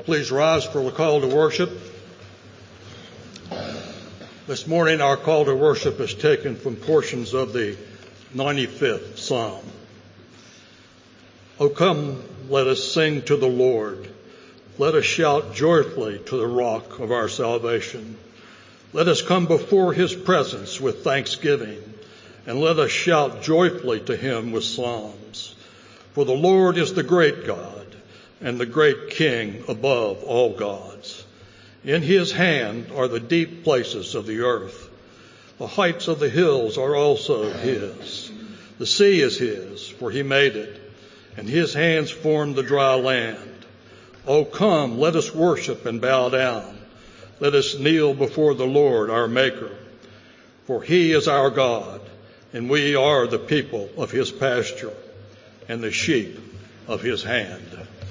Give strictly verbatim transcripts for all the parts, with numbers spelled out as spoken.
Please rise for the call to worship. This morning our call to worship is taken from portions of the ninety-fifth Psalm. O come, let us sing to the Lord. Let us shout joyfully to the rock of our salvation. Let us come before his presence with thanksgiving, and let us shout joyfully to him with psalms. For the Lord is the great God, and the great King above all gods. In his hand are the deep places of the earth. The heights of the hills are also his. The sea is his, for he made it, and his hands formed the dry land. O come, let us worship and bow down. Let us kneel before the Lord our Maker. For he is our God, and we are the people of his pasture, and the sheep of his hand.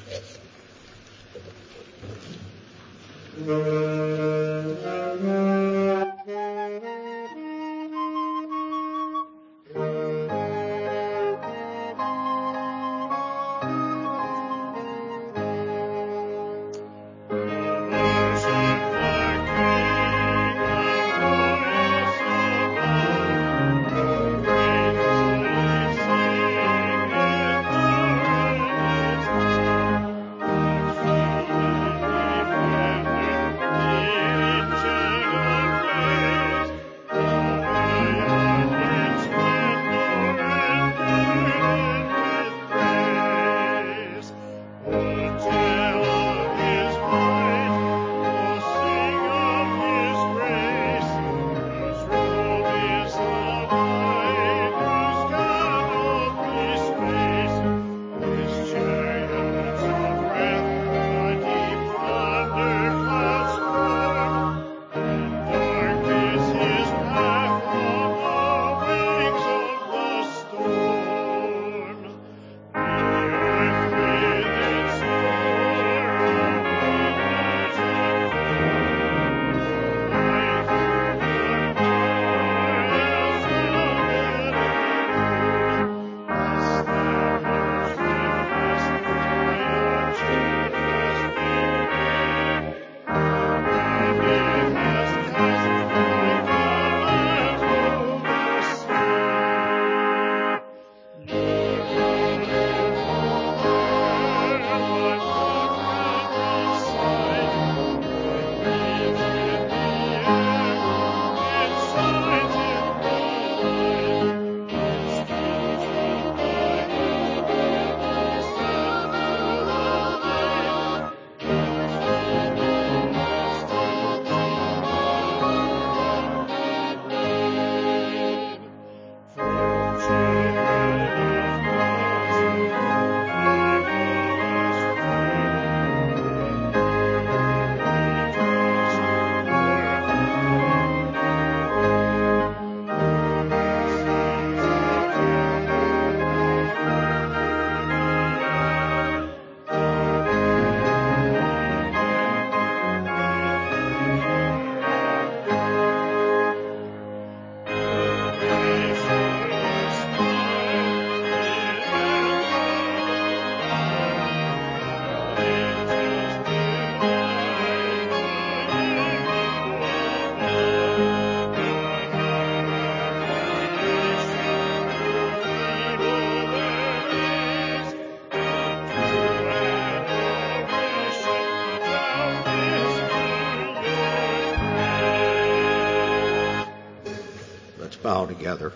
Bow together.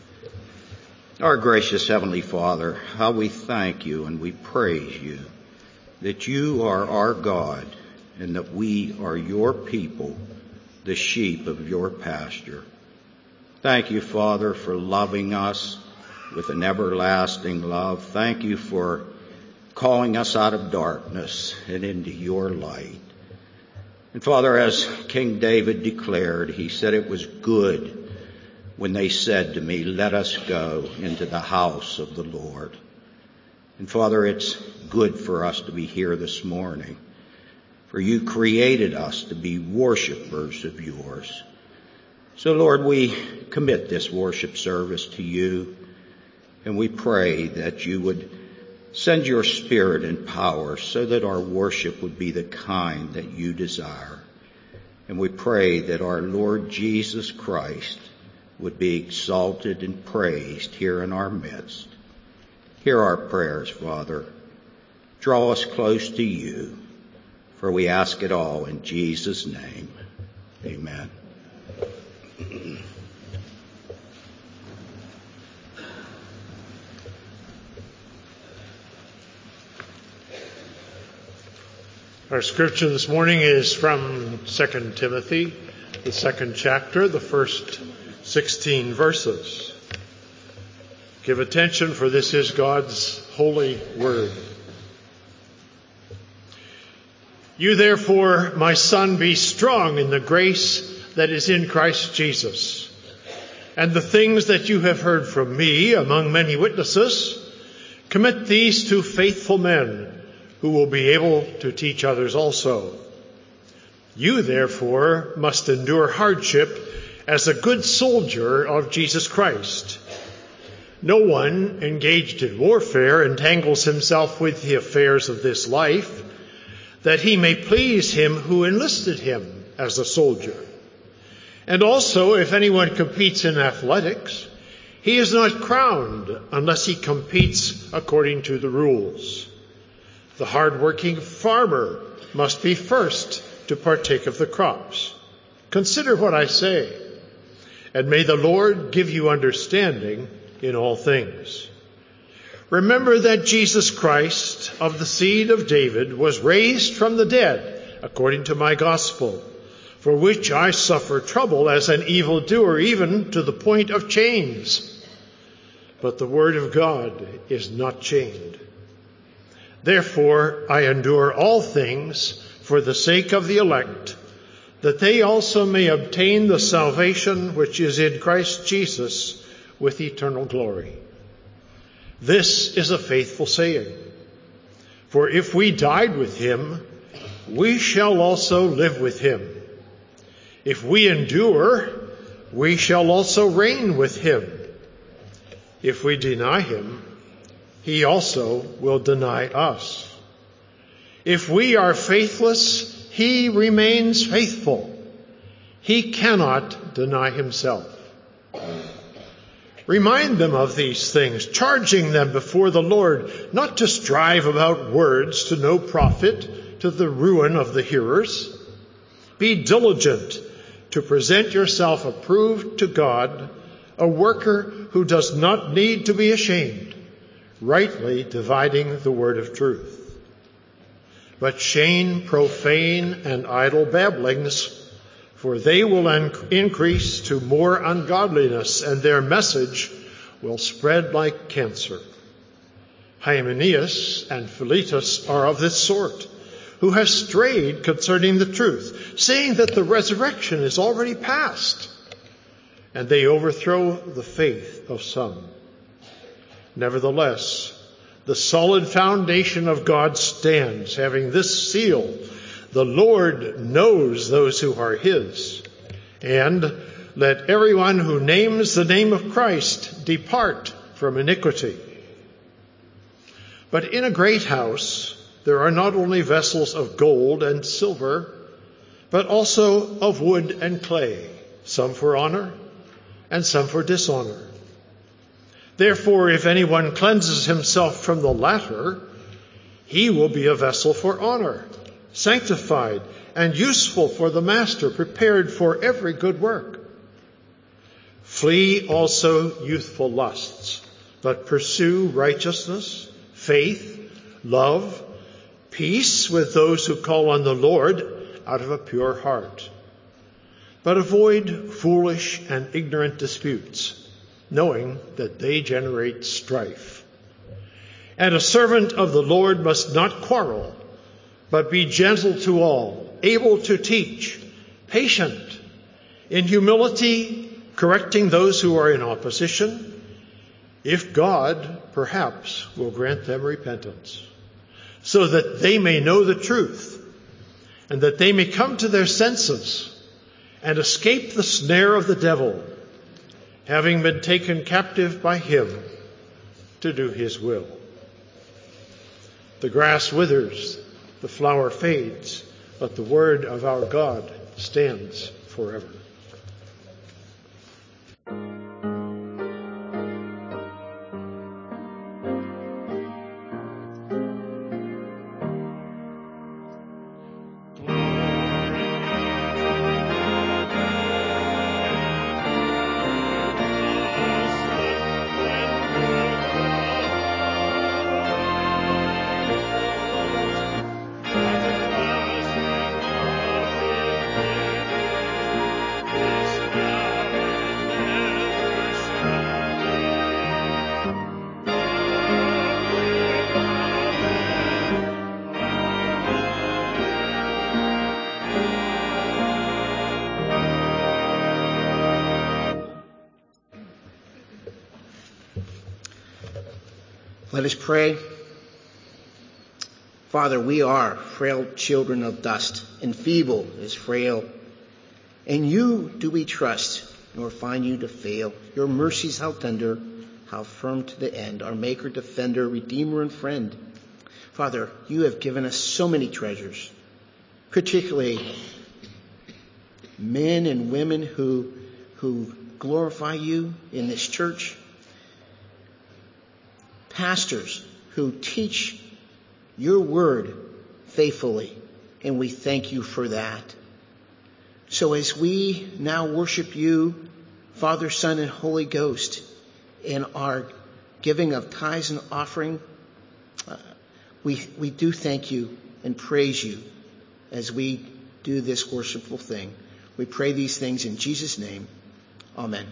Our gracious Heavenly Father, how we thank you and we praise you that you are our God and that we are your people, the sheep of your pasture. Thank you, Father, for loving us with an everlasting love. Thank you for calling us out of darkness and into your light. And Father, as King David declared, he said it was good when they said to me, let us go into the house of the Lord. And Father, it's good for us to be here this morning, for you created us to be worshipers of yours. So Lord, we commit this worship service to you, and we pray that you would Send your Spirit and power so that our worship would be the kind that you desire. And we pray that our Lord Jesus Christ would be exalted and praised here in our midst. Hear our prayers, Father. Draw us close to you, for we ask it all in Jesus' name. Amen. Our scripture this morning is from Second Timothy, the second chapter, the first sixteen verses. Give attention, for this is God's holy word. You therefore, my son, be strong in the grace that is in Christ Jesus. And the things that you have heard from me among many witnesses, commit these to faithful men who will be able to teach others also. You therefore must endure hardship as a good soldier of Jesus Christ. No one engaged in warfare entangles himself with the affairs of this life, that he may please him who enlisted him as a soldier. And also, if anyone competes in athletics, he is not crowned unless he competes according to the rules. The hard-working farmer must be first to partake of the crops. Consider what I say, and may the Lord give you understanding in all things. Remember that Jesus Christ, of the seed of David, was raised from the dead, according to my gospel, for which I suffer trouble as an evildoer, even to the point of chains. But the word of God is not chained. Therefore, I endure all things for the sake of the elect, that they also may obtain the salvation which is in Christ Jesus with eternal glory. This is a faithful saying. For if we died with him, we shall also live with him. If we endure, we shall also reign with him. If we deny him, he also will deny us. If we are faithless, he remains faithful. He cannot deny himself. Remind them of these things, charging them before the Lord not to strive about words to no profit, to the ruin of the hearers. Be diligent to present yourself approved to God, a worker who does not need to be ashamed, rightly dividing the word of truth. But shame profane and idle babblings, for they will increase to more ungodliness, and their message will spread like cancer. Hymenaeus and Philetus are of this sort, who have strayed concerning the truth, saying that the resurrection is already past, and they overthrow the faith of some. Nevertheless, the solid foundation of God stands, having this seal: the Lord knows those who are his. And let everyone who names the name of Christ depart from iniquity. But in a great house there are not only vessels of gold and silver, but also of wood and clay, some for honor and some for dishonor. Therefore, if anyone cleanses himself from the latter, he will be a vessel for honor, sanctified and useful for the master, prepared for every good work. Flee also youthful lusts, but pursue righteousness, faith, love, peace with those who call on the Lord out of a pure heart. But avoid foolish and ignorant disputes, knowing that they generate strife. And a servant of the Lord must not quarrel, but be gentle to all, able to teach, patient, in humility, correcting those who are in opposition, if God perhaps will grant them repentance, so that they may know the truth, and that they may come to their senses and escape the snare of the devil, having been taken captive by him to do his will. The grass withers, the flower fades, but the word of our God stands forever. Let us pray. Father, we are frail children of dust, and feeble as frail. In you do we trust, nor find you to fail. Your mercies how tender, how firm to the end, our maker, defender, redeemer, and friend. Father, you have given us so many treasures, particularly men and women who, who glorify you in this church. Pastors who teach your word faithfully, and we thank you for that. So as we now worship you, Father, Son, and Holy Ghost, in our giving of tithes and offering, uh, we, we do thank you and praise you as we do this worshipful thing. We pray these things in Jesus' name. Amen.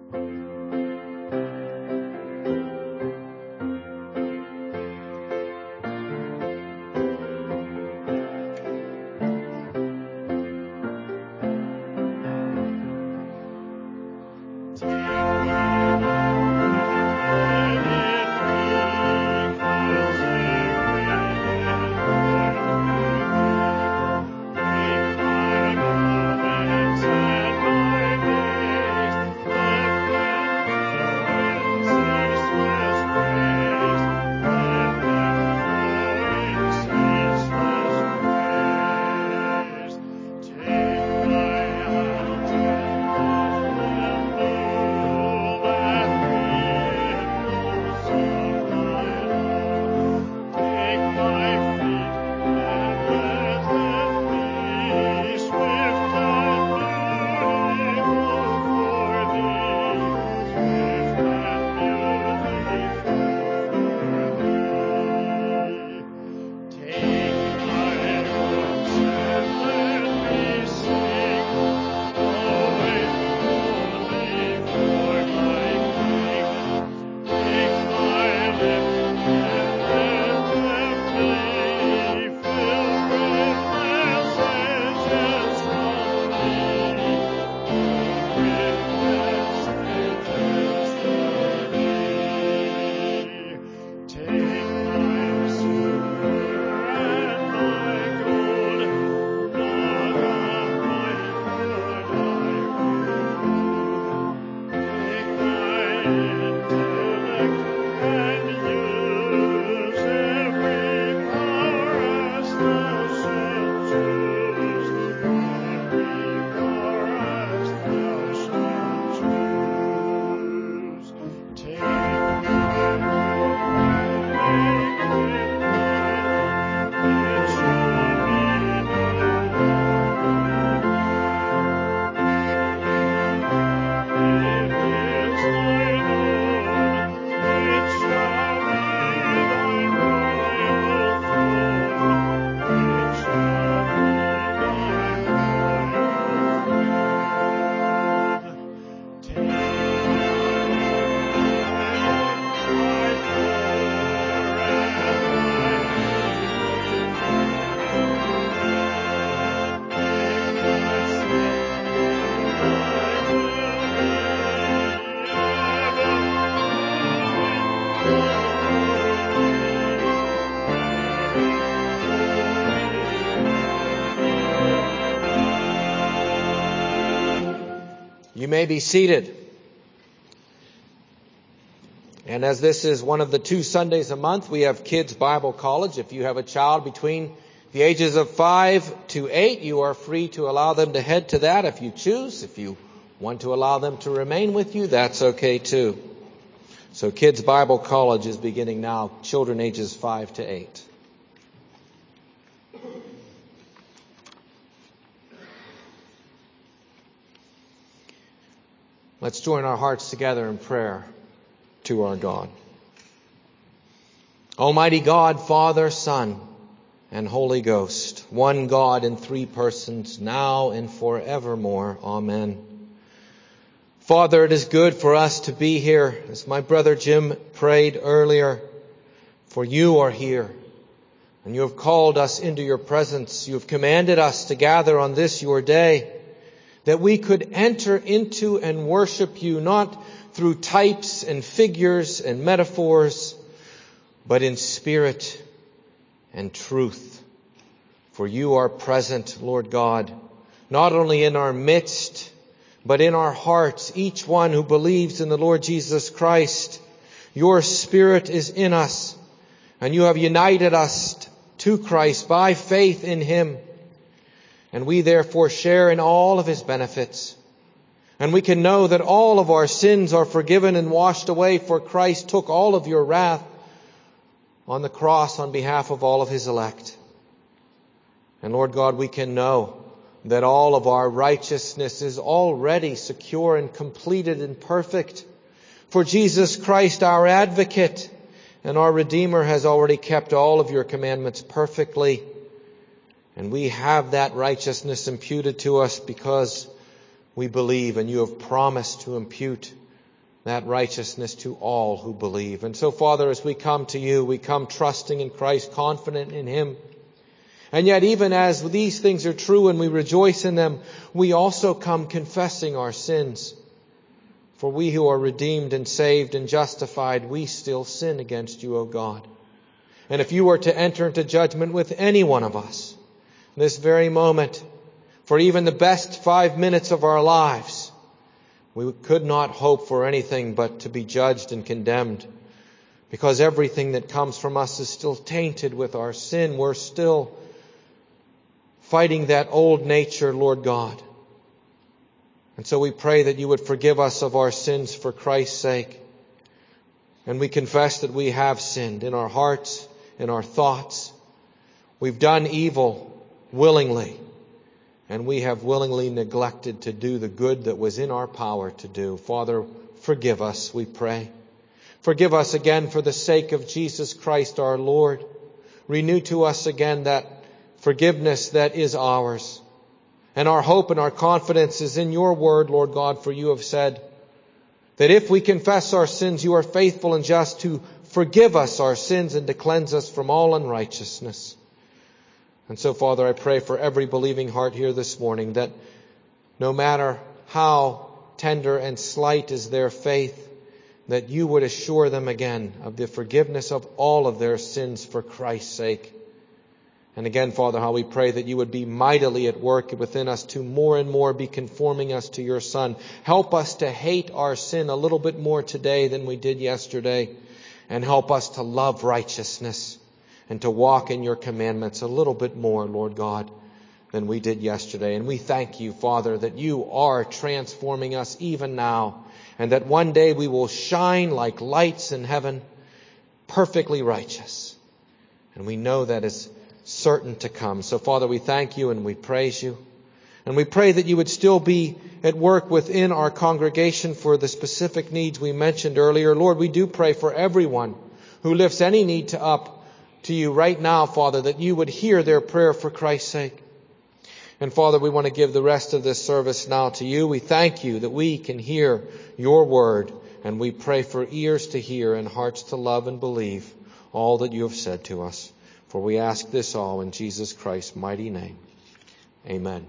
You may be seated. And as this is one of the two Sundays a month, we have Kids Bible College. If you have a child between the ages of five to eight, you are free to allow them to head to that if you choose. If you want to allow them to remain with you, that's okay too. So Kids Bible College is beginning now, children ages five to eight. Let's join our hearts together in prayer to our God. Almighty God, Father, Son, and Holy Ghost, one God in three persons, now and forevermore. Amen. Father, it is good for us to be here, as my brother Jim prayed earlier, for you are here, and you have called us into your presence. You have commanded us to gather on this your day, that we could enter into and worship you, not through types and figures and metaphors, but in spirit and truth. For you are present, Lord God, not only in our midst, but in our hearts, each one who believes in the Lord Jesus Christ. Your Spirit is in us, and you have united us to Christ by faith in him. And we therefore share in all of his benefits. And we can know that all of our sins are forgiven and washed away, for Christ took all of your wrath on the cross on behalf of all of his elect. And Lord God, we can know that all of our righteousness is already secure and completed and perfect. For Jesus Christ, our advocate and our Redeemer, has already kept all of your commandments perfectly. And we have that righteousness imputed to us because we believe, and you have promised to impute that righteousness to all who believe. And so, Father, as we come to you, we come trusting in Christ, confident in him. And yet, even as these things are true and we rejoice in them, we also come confessing our sins. For we who are redeemed and saved and justified, we still sin against you, O God. And if you were to enter into judgment with any one of us, this very moment, for even the best five minutes of our lives, we could not hope for anything but to be judged and condemned. Because everything that comes from us is still tainted with our sin. We're still fighting that old nature, Lord God. And so we pray that you would forgive us of our sins for Christ's sake. And we confess that we have sinned in our hearts, in our thoughts. We've done evil willingly. And we have willingly neglected to do the good that was in our power to do. Father, forgive us, we pray. Forgive us again for the sake of Jesus Christ our Lord. Renew to us again that forgiveness that is ours. And our hope and our confidence is in your word, Lord God, for you have said that if we confess our sins, you are faithful and just to forgive us our sins and to cleanse us from all unrighteousness. And so, Father, I pray for every believing heart here this morning that no matter how tender and slight is their faith, that you would assure them again of the forgiveness of all of their sins for Christ's sake. And again, Father, how we pray that you would be mightily at work within us to more and more be conforming us to your Son. Help us to hate our sin a little bit more today than we did yesterday. And help us to love righteousness and to walk in your commandments a little bit more, Lord God, than we did yesterday. And we thank you, Father, that you are transforming us even now. And that one day we will shine like lights in heaven, perfectly righteous. And we know that is certain to come. So, Father, we thank you and we praise you. And we pray that you would still be at work within our congregation for the specific needs we mentioned earlier. Lord, we do pray for everyone who lifts any need to up to you right now, Father, that you would hear their prayer for Christ's sake. And Father, we want to give the rest of this service now to you. We thank you that we can hear your word, and we pray for ears to hear and hearts to love and believe all that you have said to us. For we ask this all in Jesus Christ's mighty name. Amen.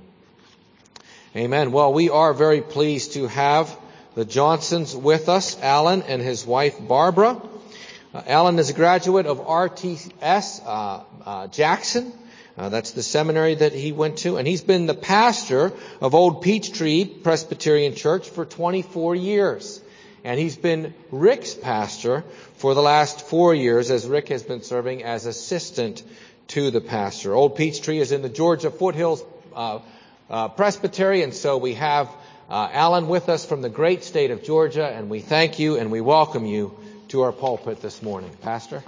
Amen. Well, we are very pleased to have the Johnsons with us, Alan and his wife Barbara. Uh, Alan is a graduate of R T S uh, uh, Jackson. Uh, that's the seminary that he went to. And he's been the pastor of Old Peachtree Presbyterian Church for twenty-four years. And he's been Rick's pastor for the last four years as Rick has been serving as assistant to the pastor. Old Peachtree is in the Georgia Foothills uh, uh, Presbytery. And so we have uh, Alan with us from the great state of Georgia. And we thank you and we welcome you to our pulpit this morning. Pastor?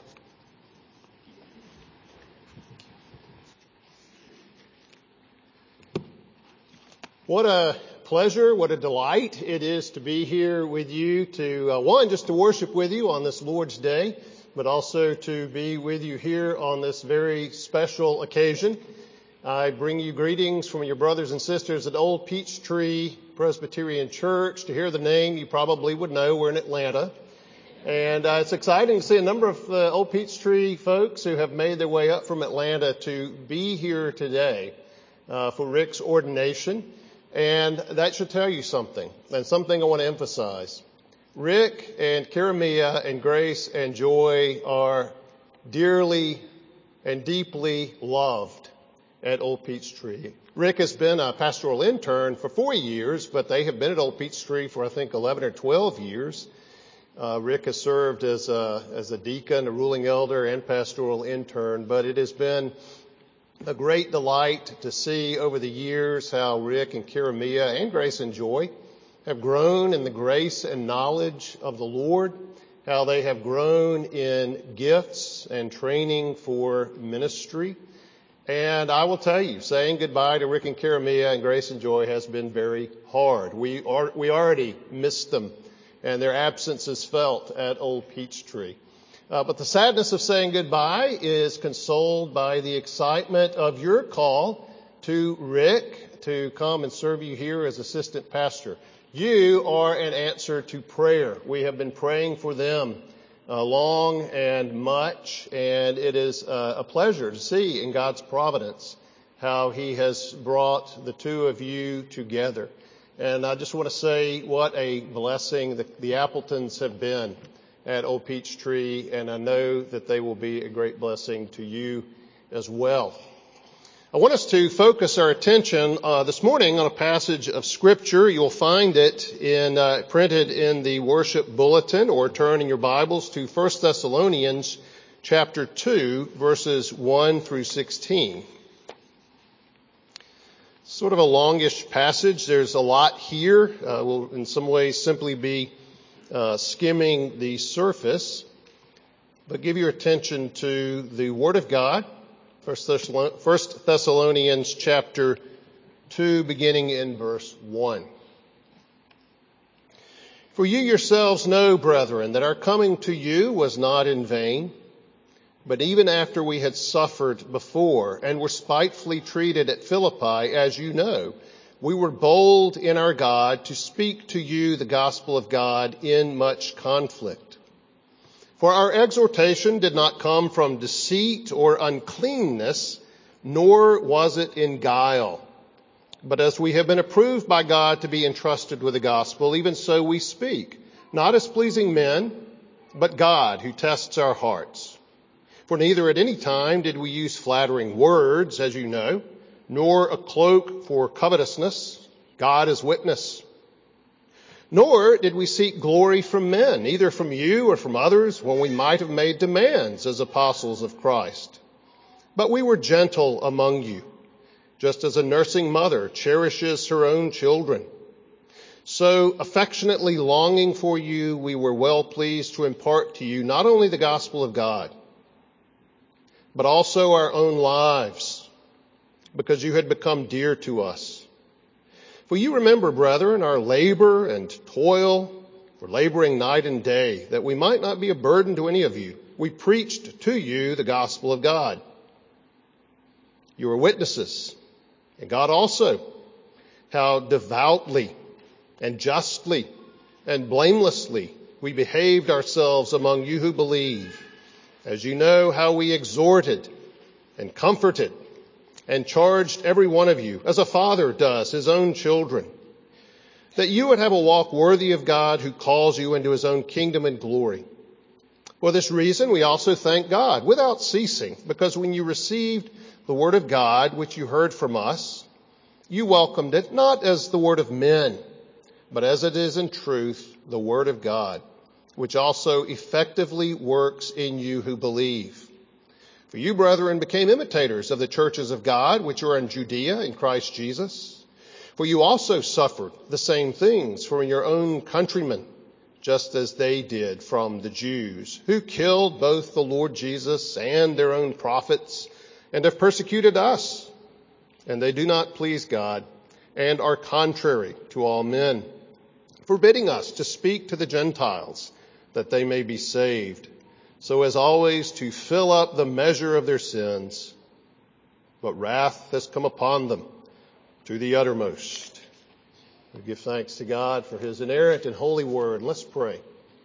What a pleasure, what a delight it is to be here with you to, uh, one, just to worship with you on this Lord's Day, but also to be with you here on this very special occasion. I bring you greetings from your brothers and sisters at Old Peachtree Presbyterian Church. To hear the name, you probably would know we're in Atlanta. And uh, it's exciting to see a number of uh, Old Peachtree folks who have made their way up from Atlanta to be here today uh, for Rick's ordination. And that should tell you something, and something I want to emphasize. Rick and Karamia and Grace and Joy are dearly and deeply loved at Old Peachtree. Rick has been a pastoral intern for four years, but they have been at Old Peachtree for, I think, eleven or twelve years. Uh, Rick has served as a, as a deacon, a ruling elder, and pastoral intern, but it has been a great delight to see over the years how Rick and Karamia and Grace and Joy have grown in the grace and knowledge of the Lord, how they have grown in gifts and training for ministry. And I will tell you, saying goodbye to Rick and Karamia and Grace and Joy has been very hard. We are, we already missed them, and their absence is felt at Old Peachtree. Uh, but the sadness of saying goodbye is consoled by the excitement of your call to Rick to come and serve you here as assistant pastor. You are an answer to prayer. We have been praying for them uh, long and much, and it is uh, a pleasure to see in God's providence how He has brought the two of you together. And I just want to say what a blessing the, the Appletons have been at Old Peachtree, and I know that they will be a great blessing to you as well. I want us to focus our attention uh, this morning on a passage of Scripture. You'll find it in uh, printed in the worship bulletin, or turn in your Bibles to First Thessalonians chapter two, verses one through sixteen. Sort of a longish passage. There's a lot here. Uh, we'll in some ways simply be uh, skimming the surface, but give your attention to the Word of God. First Thessalonians chapter two, beginning in verse one. For you yourselves know, brethren, that our coming to you was not in vain, but even after we had suffered before and were spitefully treated at Philippi, as you know, we were bold in our God to speak to you the gospel of God in much conflict. For our exhortation did not come from deceit or uncleanness, nor was it in guile. But as we have been approved by God to be entrusted with the gospel, even so we speak, not as pleasing men, but God who tests our hearts. For neither at any time did we use flattering words, as you know, nor a cloak for covetousness. God is witness. Nor did we seek glory from men, either from you or from others, when we might have made demands as apostles of Christ. But we were gentle among you, just as a nursing mother cherishes her own children. So, affectionately longing for you, we were well pleased to impart to you not only the gospel of God, but also our own lives, because you had become dear to us. For you remember, brethren, our labor and toil, for laboring night and day, that we might not be a burden to any of you. We preached to you the gospel of God. You are witnesses, and God also, how devoutly and justly and blamelessly we behaved ourselves among you who believe, as you know how we exhorted and comforted and charged every one of you, as a father does his own children, that you would have a walk worthy of God who calls you into his own kingdom and glory. For this reason, we also thank God without ceasing, because when you received the word of God, which you heard from us, you welcomed it not as the word of men, but as it is in truth the word of God, which also effectively works in you who believe. For you, brethren, became imitators of the churches of God, which are in Judea in Christ Jesus. For you also suffered the same things from your own countrymen, just as they did from the Jews, who killed both the Lord Jesus and their own prophets, and have persecuted us. And they do not please God, and are contrary to all men, forbidding us to speak to the Gentiles, that they may be saved, so as always to fill up the measure of their sins. But wrath has come upon them to the uttermost. We give thanks to God for his inerrant and holy word. Let's pray.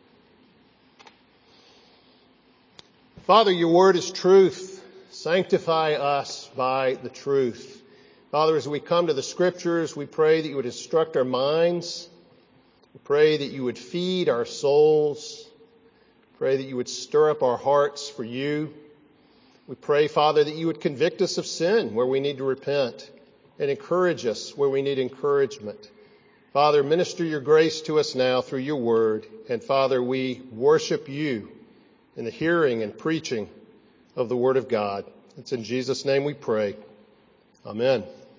Father, your word is truth. Sanctify us by the truth. Father, as we come to the scriptures, we pray that you would instruct our minds. We pray that you would feed our souls. Pray that you would stir up our hearts for you. We pray, Father, that you would convict us of sin where we need to repent, and encourage us where we need encouragement. Father, minister your grace to us now through your word. And Father, we worship you in the hearing and preaching of the word of God. It's in Jesus' name we pray. Amen.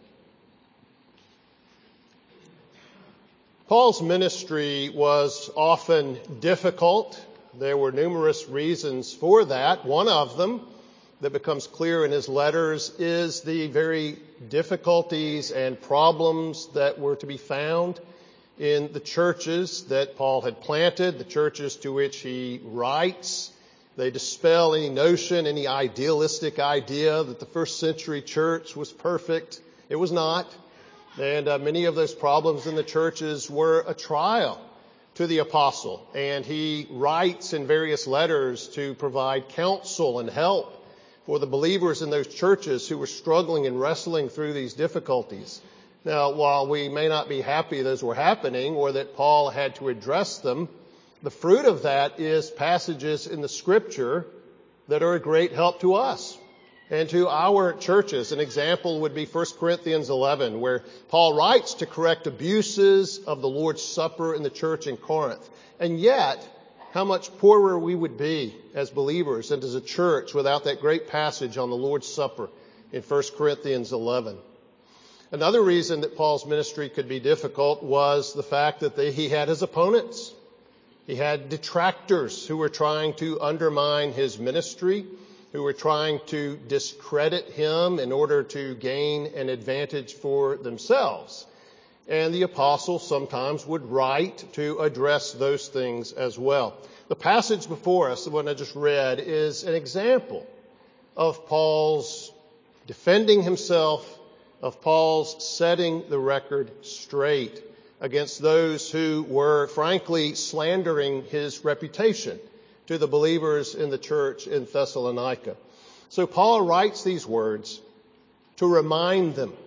Paul's ministry was often difficult. There were numerous reasons for that. One of them that becomes clear in his letters is the very difficulties and problems that were to be found in the churches that Paul had planted, the churches to which he writes. They dispel any notion, any idealistic idea that the first century church was perfect. It was not. And uh, many of those problems in the churches were a trial to the apostle. And he writes in various letters to provide counsel and help for the believers in those churches who were struggling and wrestling through these difficulties. Now, while we may not be happy those were happening or that Paul had to address them, the fruit of that is passages in the Scripture that are a great help to us and to our churches. An example would be First Corinthians eleven, where Paul writes to correct abuses of the Lord's Supper in the church in Corinth. And yet, how much poorer we would be as believers and as a church without that great passage on the Lord's Supper in First Corinthians eleven. Another reason that Paul's ministry could be difficult was the fact that they, he had his opponents. He had detractors who were trying to undermine his ministry, who were trying to discredit him in order to gain an advantage for themselves. And the apostle sometimes would write to address those things as well. The passage before us, the one I just read, is an example of Paul's defending himself, of Paul's setting the record straight against those who were frankly slandering his reputation to the believers in the church in Thessalonica. So Paul writes these words to remind them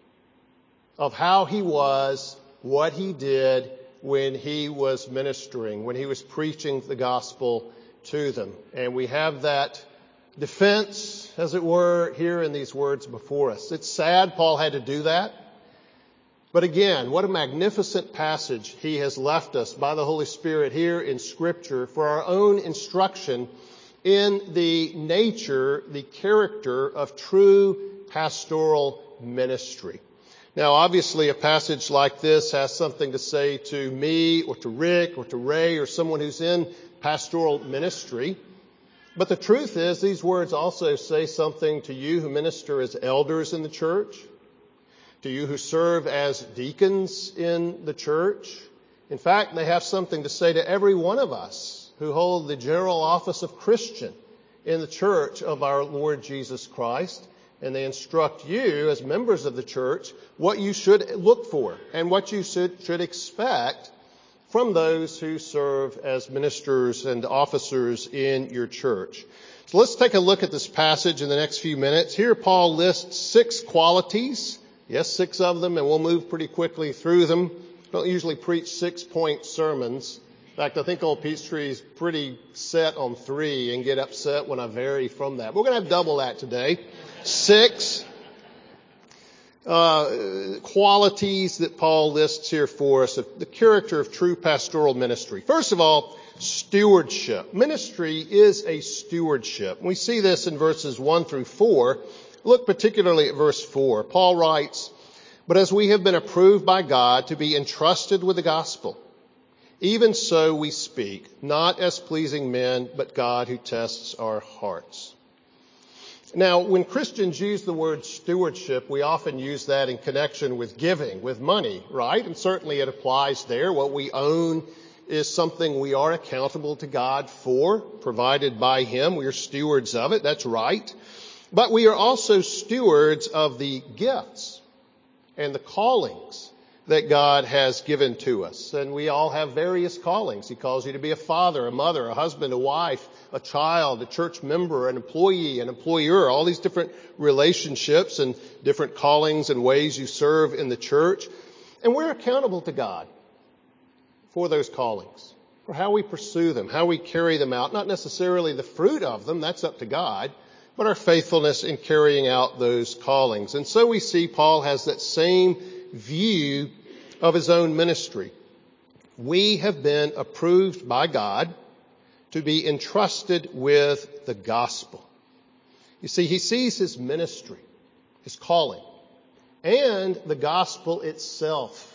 of how he was, what he did when he was ministering, when he was preaching the gospel to them. And we have that defense, as it were, here in these words before us. It's sad Paul had to do that. But again, what a magnificent passage he has left us by the Holy Spirit here in Scripture for our own instruction in the nature, the character of true pastoral ministry. Now, obviously, a passage like this has something to say to me or to Rick or to Ray or someone who's in pastoral ministry. But the truth is, these words also say something to you who minister as elders in the church, to you who serve as deacons in the church. In fact, they have something to say to every one of us who hold the general office of Christian in the church of our Lord Jesus Christ. And they instruct you as members of the church what you should look for and what you should, should expect from those who serve as ministers and officers in your church. So let's take a look at this passage in the next few minutes. Here Paul lists six qualities. Yes, six of them, and we'll move pretty quickly through them. I don't usually preach six-point sermons. In fact, I think old Peachtree's pretty set on three and get upset when I vary from that. We're going to have double that today. Six uh, qualities that Paul lists here for us of the character of true pastoral ministry. First of all, stewardship. Ministry is a stewardship. We see this in verses one through four. Look particularly at verse four. Paul writes, "But as we have been approved by God to be entrusted with the gospel, even so we speak, not as pleasing men, but God who tests our hearts." Now, when Christians use the word stewardship, we often use that in connection with giving, with money, right? And certainly it applies there. What we own is something we are accountable to God for, provided by Him. We are stewards of it. That's right. But we are also stewards of the gifts and the callings that God has given to us. And we all have various callings. He calls you to be a father, a mother, a husband, a wife, a child, a church member, an employee, an employer, all these different relationships and different callings and ways you serve in the church. And we're accountable to God for those callings, for how we pursue them, how we carry them out. Not necessarily the fruit of them, that's up to God, but our faithfulness in carrying out those callings. And so we see Paul has that same view of his own ministry. We have been approved by God to be entrusted with the gospel. You see, he sees his ministry, his calling, and the gospel itself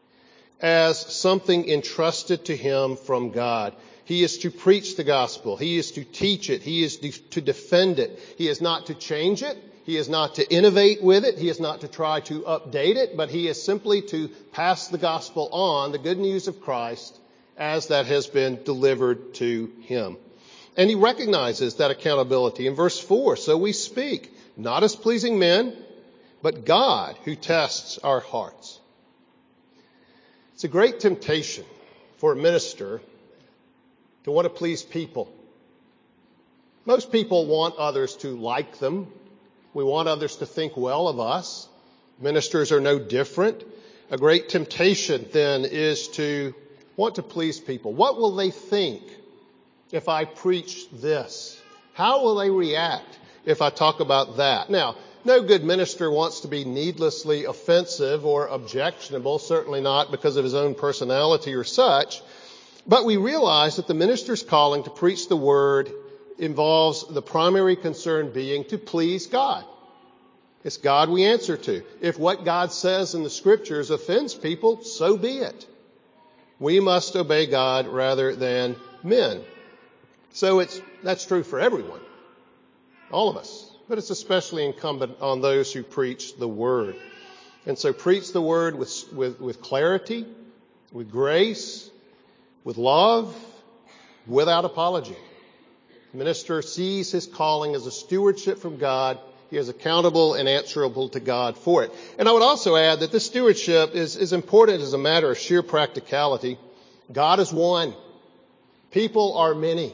as something entrusted to him from God. He is to preach the gospel. He is to teach it. He is to defend it. He is not to change it. He is not to innovate with it. He is not to try to update it, but he is simply to pass the gospel on, the good news of Christ, as that has been delivered to him. And he recognizes that accountability in verse four. So we speak, not as pleasing men, but God who tests our hearts. It's a great temptation for a minister to want to please people. Most people want others to like them. We want others to think well of us. Ministers are no different. A great temptation then is to want to please people. What will they think if I preach this? How will they react if I talk about that? Now, no good minister wants to be needlessly offensive or objectionable, certainly not because of his own personality or such. But we realize that the minister's calling to preach the word involves the primary concern being to please God. It's God we answer to. If what God says in the Scriptures offends people, so be it. We must obey God rather than men. So it's that's true for everyone, all of us. But it's especially incumbent on those who preach the Word. And so preach the Word with, with, with clarity, with grace, with love, without apology. The minister sees his calling as a stewardship from God. He is accountable and answerable to God for it. And I would also add that this stewardship is, is important as a matter of sheer practicality. God is one. People are many.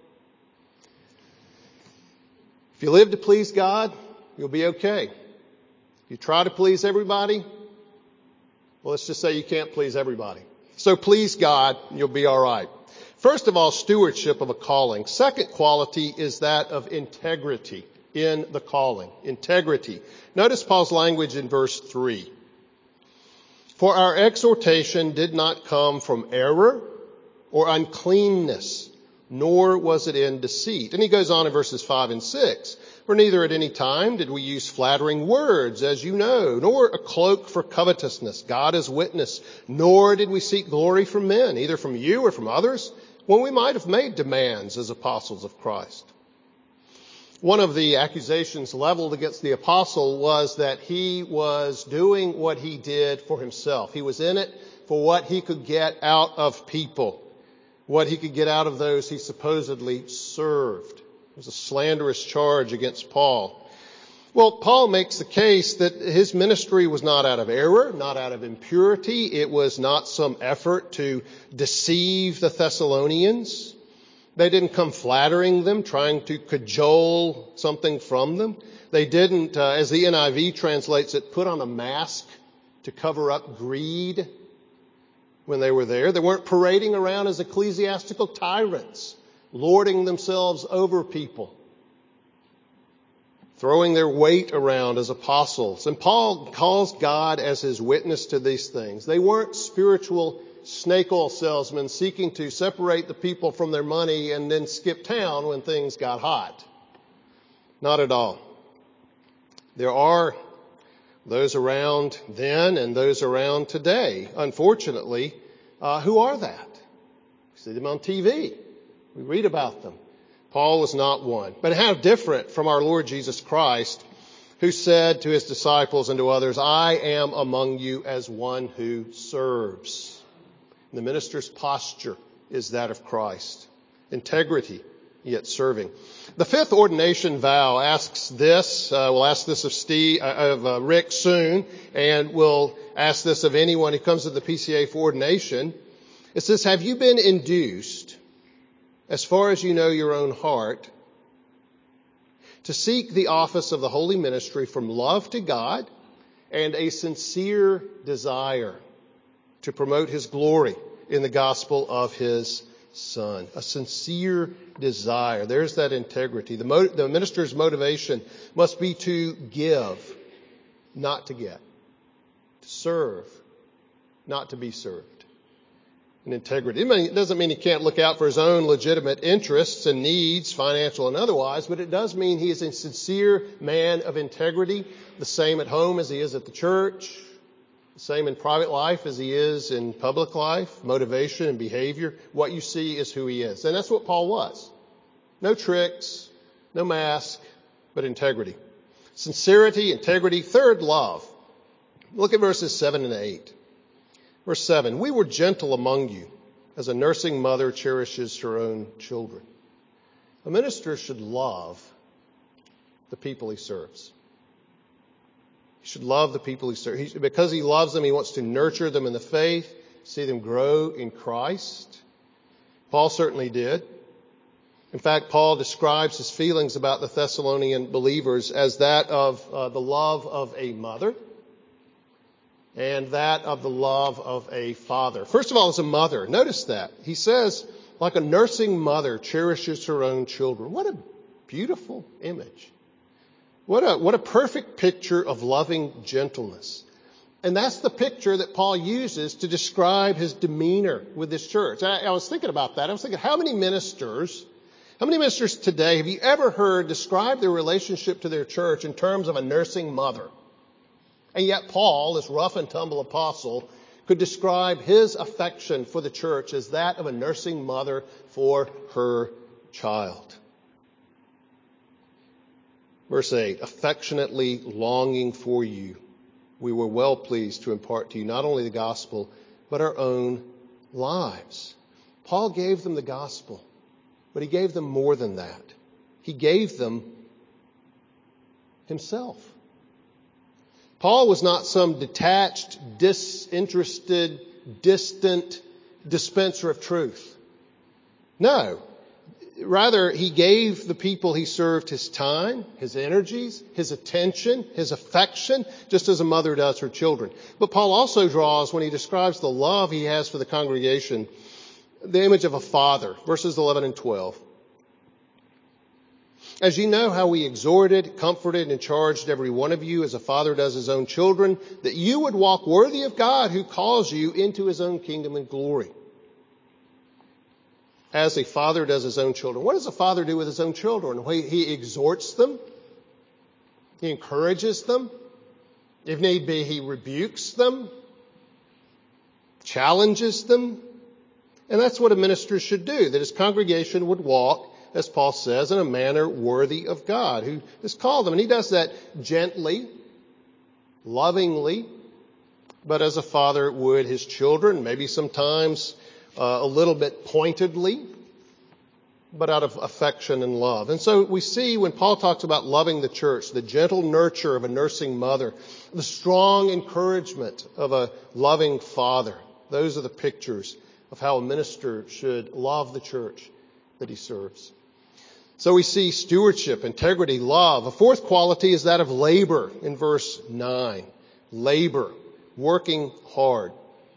If you live to please God, you'll be okay. If you try to please everybody, well, let's just say you can't please everybody. So please God, you'll be all right. First of all, stewardship of a calling. Second quality is that of integrity in the calling. Integrity. Notice Paul's language in verse three. For our exhortation did not come from error or uncleanness, nor was it in deceit. And he goes on in verses five and six. For neither at any time did we use flattering words, as you know, nor a cloak for covetousness. God is witness. Nor did we seek glory from men, either from you or from others, when we might have made demands as apostles of Christ. One of the accusations leveled against the apostle was that he was doing what he did for himself. He was in it for what he could get out of people, what he could get out of those he supposedly served. It was a slanderous charge against Paul. Well, Paul makes the case that his ministry was not out of error, not out of impurity. It was not some effort to deceive the Thessalonians. They didn't come flattering them, trying to cajole something from them. They didn't, uh, as the N I V translates it, put on a mask to cover up greed when they were there. They weren't parading around as ecclesiastical tyrants, lording themselves over people, throwing their weight around as apostles. And Paul calls God as his witness to these things. They weren't spiritual snake oil salesmen seeking to separate the people from their money and then skip town when things got hot. Not at all. There are those around then and those around today, unfortunately, uh, who are that. We see them on T V. We read about them. Paul was not one. But how different from our Lord Jesus Christ, who said to his disciples and to others, I am among you as one who serves. The minister's posture is that of Christ. Integrity, yet serving. The fifth ordination vow asks this. Uh, we'll ask this of Steve, uh, of uh, Rick soon, and we'll ask this of anyone who comes to the P C A for ordination. It says, have you been induced, as far as you know your own heart, to seek the office of the holy ministry from love to God and a sincere desire to promote his glory in the gospel of his Son? A sincere desire. There's that integrity. The, mo- the minister's motivation must be to give, not to get. To serve, not to be served. And integrity. It doesn't mean he can't look out for his own legitimate interests and needs, financial and otherwise, but it does mean he is a sincere man of integrity, the same at home as he is at the church, the same in private life as he is in public life, motivation and behavior. What you see is who he is. And that's what Paul was. No tricks, no mask, but integrity. Sincerity, integrity. Third, love. Look at verses seven and eight. Verse seven, we were gentle among you as a nursing mother cherishes her own children. A minister should love the people he serves. He should love the people he serves. He, because he loves them, he wants to nurture them in the faith, see them grow in Christ. Paul certainly did. In fact, Paul describes his feelings about the Thessalonian believers as that of uh, the love of a mother and that of the love of a father. First of all, as a mother, notice that. He says, like a nursing mother cherishes her own children. What a beautiful image. What a, what a perfect picture of loving gentleness. And that's the picture that Paul uses to describe his demeanor with this church. I, I was thinking about that. I was thinking, how many ministers, how many ministers today have you ever heard describe their relationship to their church in terms of a nursing mother? And yet Paul, this rough and tumble apostle, could describe his affection for the church as that of a nursing mother for her child. Verse eight, affectionately longing for you, we were well pleased to impart to you not only the gospel, but our own lives. Paul gave them the gospel, but he gave them more than that. He gave them himself. Paul was not some detached, disinterested, distant dispenser of truth. No. Rather, he gave the people he served his time, his energies, his attention, his affection, just as a mother does her children. But Paul also draws, when he describes the love he has for the congregation, the image of a father, verses eleven and twelve. As you know how we exhorted, comforted, and charged every one of you as a father does his own children, that you would walk worthy of God who calls you into his own kingdom and glory. As a father does his own children. What does a father do with his own children? He, he exhorts them. He encourages them. If need be, he rebukes them, challenges them. And that's what a minister should do, that his congregation would walk, as Paul says, in a manner worthy of God, who has called them. And he does that gently, lovingly, but as a father would his children, maybe sometimes uh, a little bit pointedly, but out of affection and love. And so we see when Paul talks about loving the church, the gentle nurture of a nursing mother, the strong encouragement of a loving father. Those are the pictures of how a minister should love the church that he serves. So we see stewardship, integrity, love. A fourth quality is that of labor in verse nine. Labor, working hard.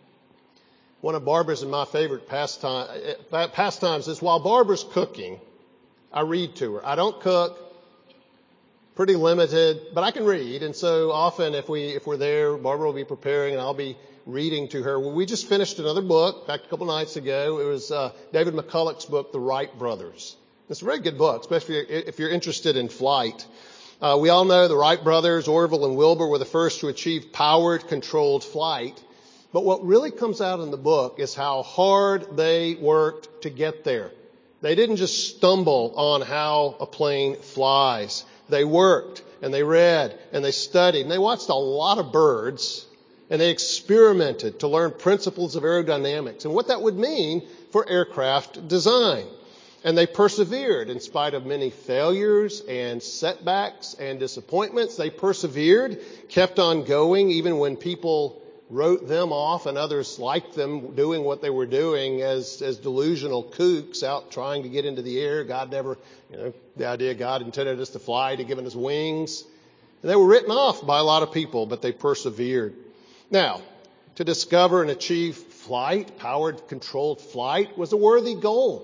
One of Barbara's and my favorite pastime, pastimes is while Barbara's cooking, I read to her. I don't cook, pretty limited, but I can read. And so often if, we, if we're there, Barbara will be preparing and I'll be reading to her. Well, we just finished another book, in fact, a couple nights ago. It was uh, David McCulloch's book, The Wright Brothers. It's a very good book, especially if you're interested in flight. Uh, we all know the Wright brothers, Orville and Wilbur, were the first to achieve powered, controlled flight. But what really comes out in the book is how hard they worked to get there. They didn't just stumble on how a plane flies. They worked, and they read, and they studied, and they watched a lot of birds, and they experimented to learn principles of aerodynamics and what that would mean for aircraft design. And they persevered in spite of many failures and setbacks and disappointments. They persevered, kept on going, even when people wrote them off and others liked them doing what they were doing as, as delusional kooks out trying to get into the air. God never, you know, the idea God intended us to fly, to given us wings. And they were written off by a lot of people, but they persevered. Now, to discover and achieve flight, powered, controlled flight, was a worthy goal.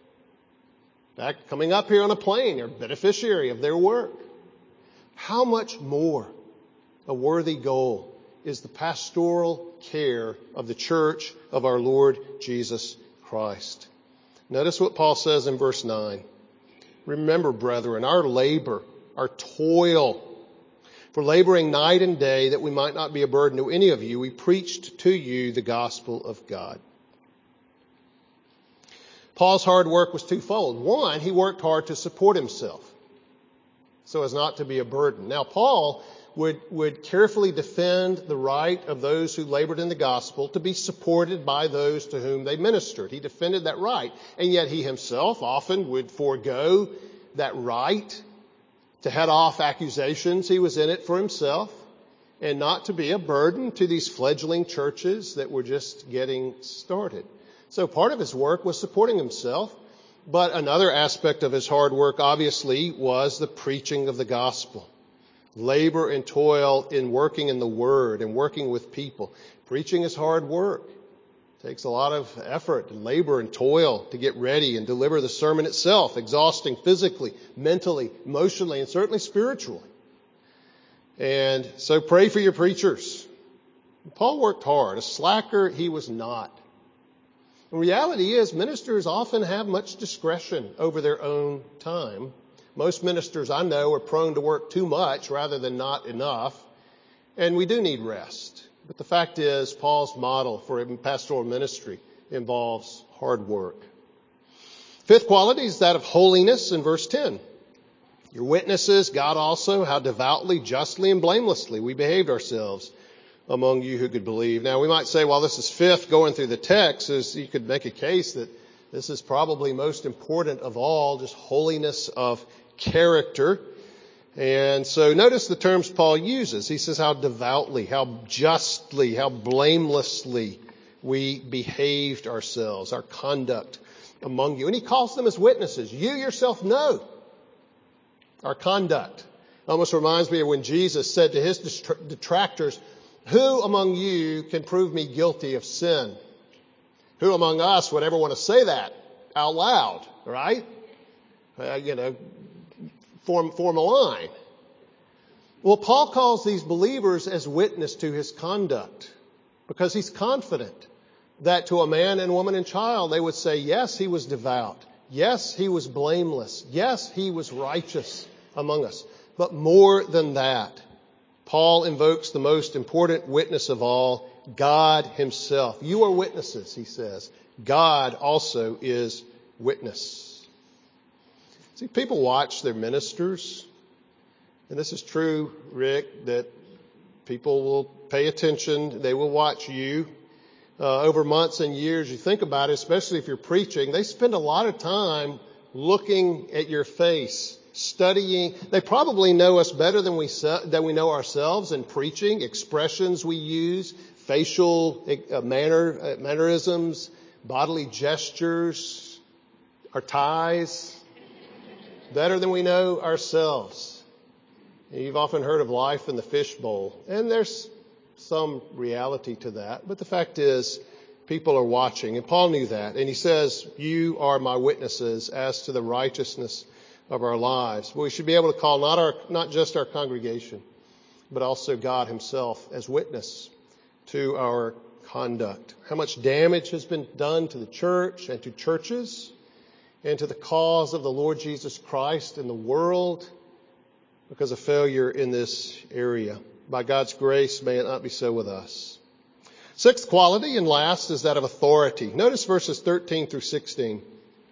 In fact, coming up here on a plane, you're a beneficiary of their work. How much more a worthy goal is the pastoral care of the church of our Lord Jesus Christ. Notice what Paul says in verse nine. Remember, brethren, our labor, our toil, for laboring night and day that we might not be a burden to any of you, we preached to you the gospel of God. Paul's hard work was twofold. One, he worked hard to support himself so as not to be a burden. Now, Paul would, would carefully defend the right of those who labored in the gospel to be supported by those to whom they ministered. He defended that right. And yet he himself often would forego that right to head off accusations. He was in it for himself. and not to be a burden to these fledgling churches that were just getting started. So part of his work was supporting himself, but another aspect of his hard work, obviously, was the preaching of the gospel. Labor and toil in working in the Word and working with people. Preaching is hard work. It takes a lot of effort and labor and toil to get ready and deliver the sermon itself, exhausting physically, mentally, emotionally, and certainly spiritually. And so pray for your preachers. Paul worked hard. A slacker he was not. The reality is ministers often have much discretion over their own time. Most ministers I know are prone to work too much rather than not enough. And we do need rest. But the fact is, Paul's model for pastoral ministry involves hard work. Fifth quality is that of holiness in verse ten. Your witnesses, God also, how devoutly, justly, and blamelessly we behaved ourselves among you who could believe. Now we might say, well, this is fifth going through the text, is you could make a case that this is probably most important of all, just holiness of character. And so notice the terms Paul uses. He says how devoutly, how justly, how blamelessly we behaved ourselves, our conduct among you. And he calls them as witnesses. You yourself know our conduct. It almost reminds me of when Jesus said to his detractors, who among you can prove me guilty of sin? Who among us would ever want to say that out loud, right? Uh, you know, form, form a line. Well, Paul calls these believers as witness to his conduct because he's confident that to a man and woman and child, they would say, yes, he was devout. Yes, he was blameless. Yes, he was righteous among us. But more than that, Paul invokes the most important witness of all, God himself. You are witnesses, he says. God also is witness. See, people watch their ministers. And this is true, Rick, that people will pay attention. They will watch you uh, over months and years. You think about it, especially if you're preaching. They spend a lot of time looking at your face, studying. They probably know us better than we than we know ourselves in preaching, expressions we use, facial uh, manner uh, mannerisms, bodily gestures, our ties, better than we know ourselves. You've often heard of life in the fishbowl, and there's some reality to that. But the fact is, people are watching, and Paul knew that. And he says, you are my witnesses as to the righteousness of our lives. But we should be able to call not our, not just our congregation, but also God himself as witness to our conduct. How much damage has been done to the church and to churches and to the cause of the Lord Jesus Christ in the world because of failure in this area. By God's grace, may it not be so with us. Sixth quality and last is that of authority. Notice verses thirteen through sixteen.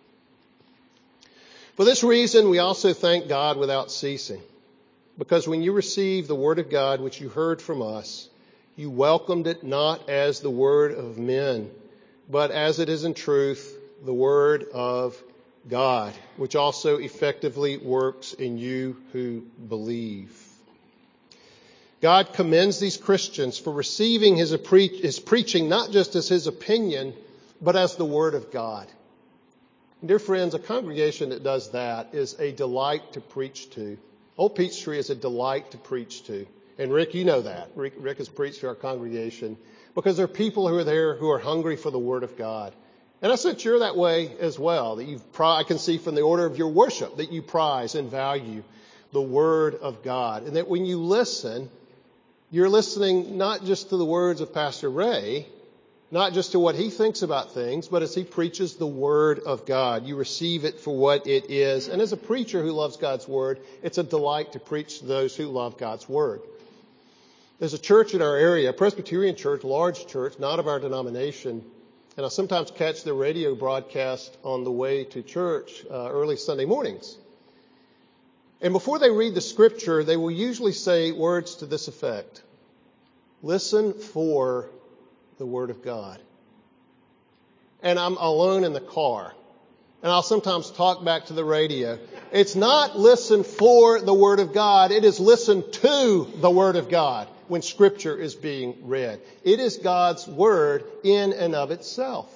For this reason, we also thank God without ceasing, because when you received the word of God, which you heard from us, you welcomed it not as the word of men, but as it is in truth, the word of God, which also effectively works in you who believe. God commends these Christians for receiving his, his preaching not just as his opinion, but as the word of God. Dear friends, a congregation that does that is a delight to preach to. Old Peachtree is a delight to preach to. And Rick, you know that. Rick, Rick has preached to our congregation because there are people who are there who are hungry for the word of God. And I sense you're that way as well, that you've, I can see from the order of your worship that you prize and value the word of God. And that when you listen, you're listening not just to the words of Pastor Ray, not just to what he thinks about things, but as he preaches the word of God. You receive it for what it is. And as a preacher who loves God's word, it's a delight to preach to those who love God's word. There's a church in our area, a Presbyterian church, large church, not of our denomination. And I sometimes catch the radio broadcast on the way to church uh, early Sunday mornings. And before they read the scripture, they will usually say words to this effect. Listen for the word of God. And I'm alone in the car. And I'll sometimes talk back to the radio. It's not listen for the word of God. It is listen to the word of God. when Scripture is being read. It is God's Word in and of itself.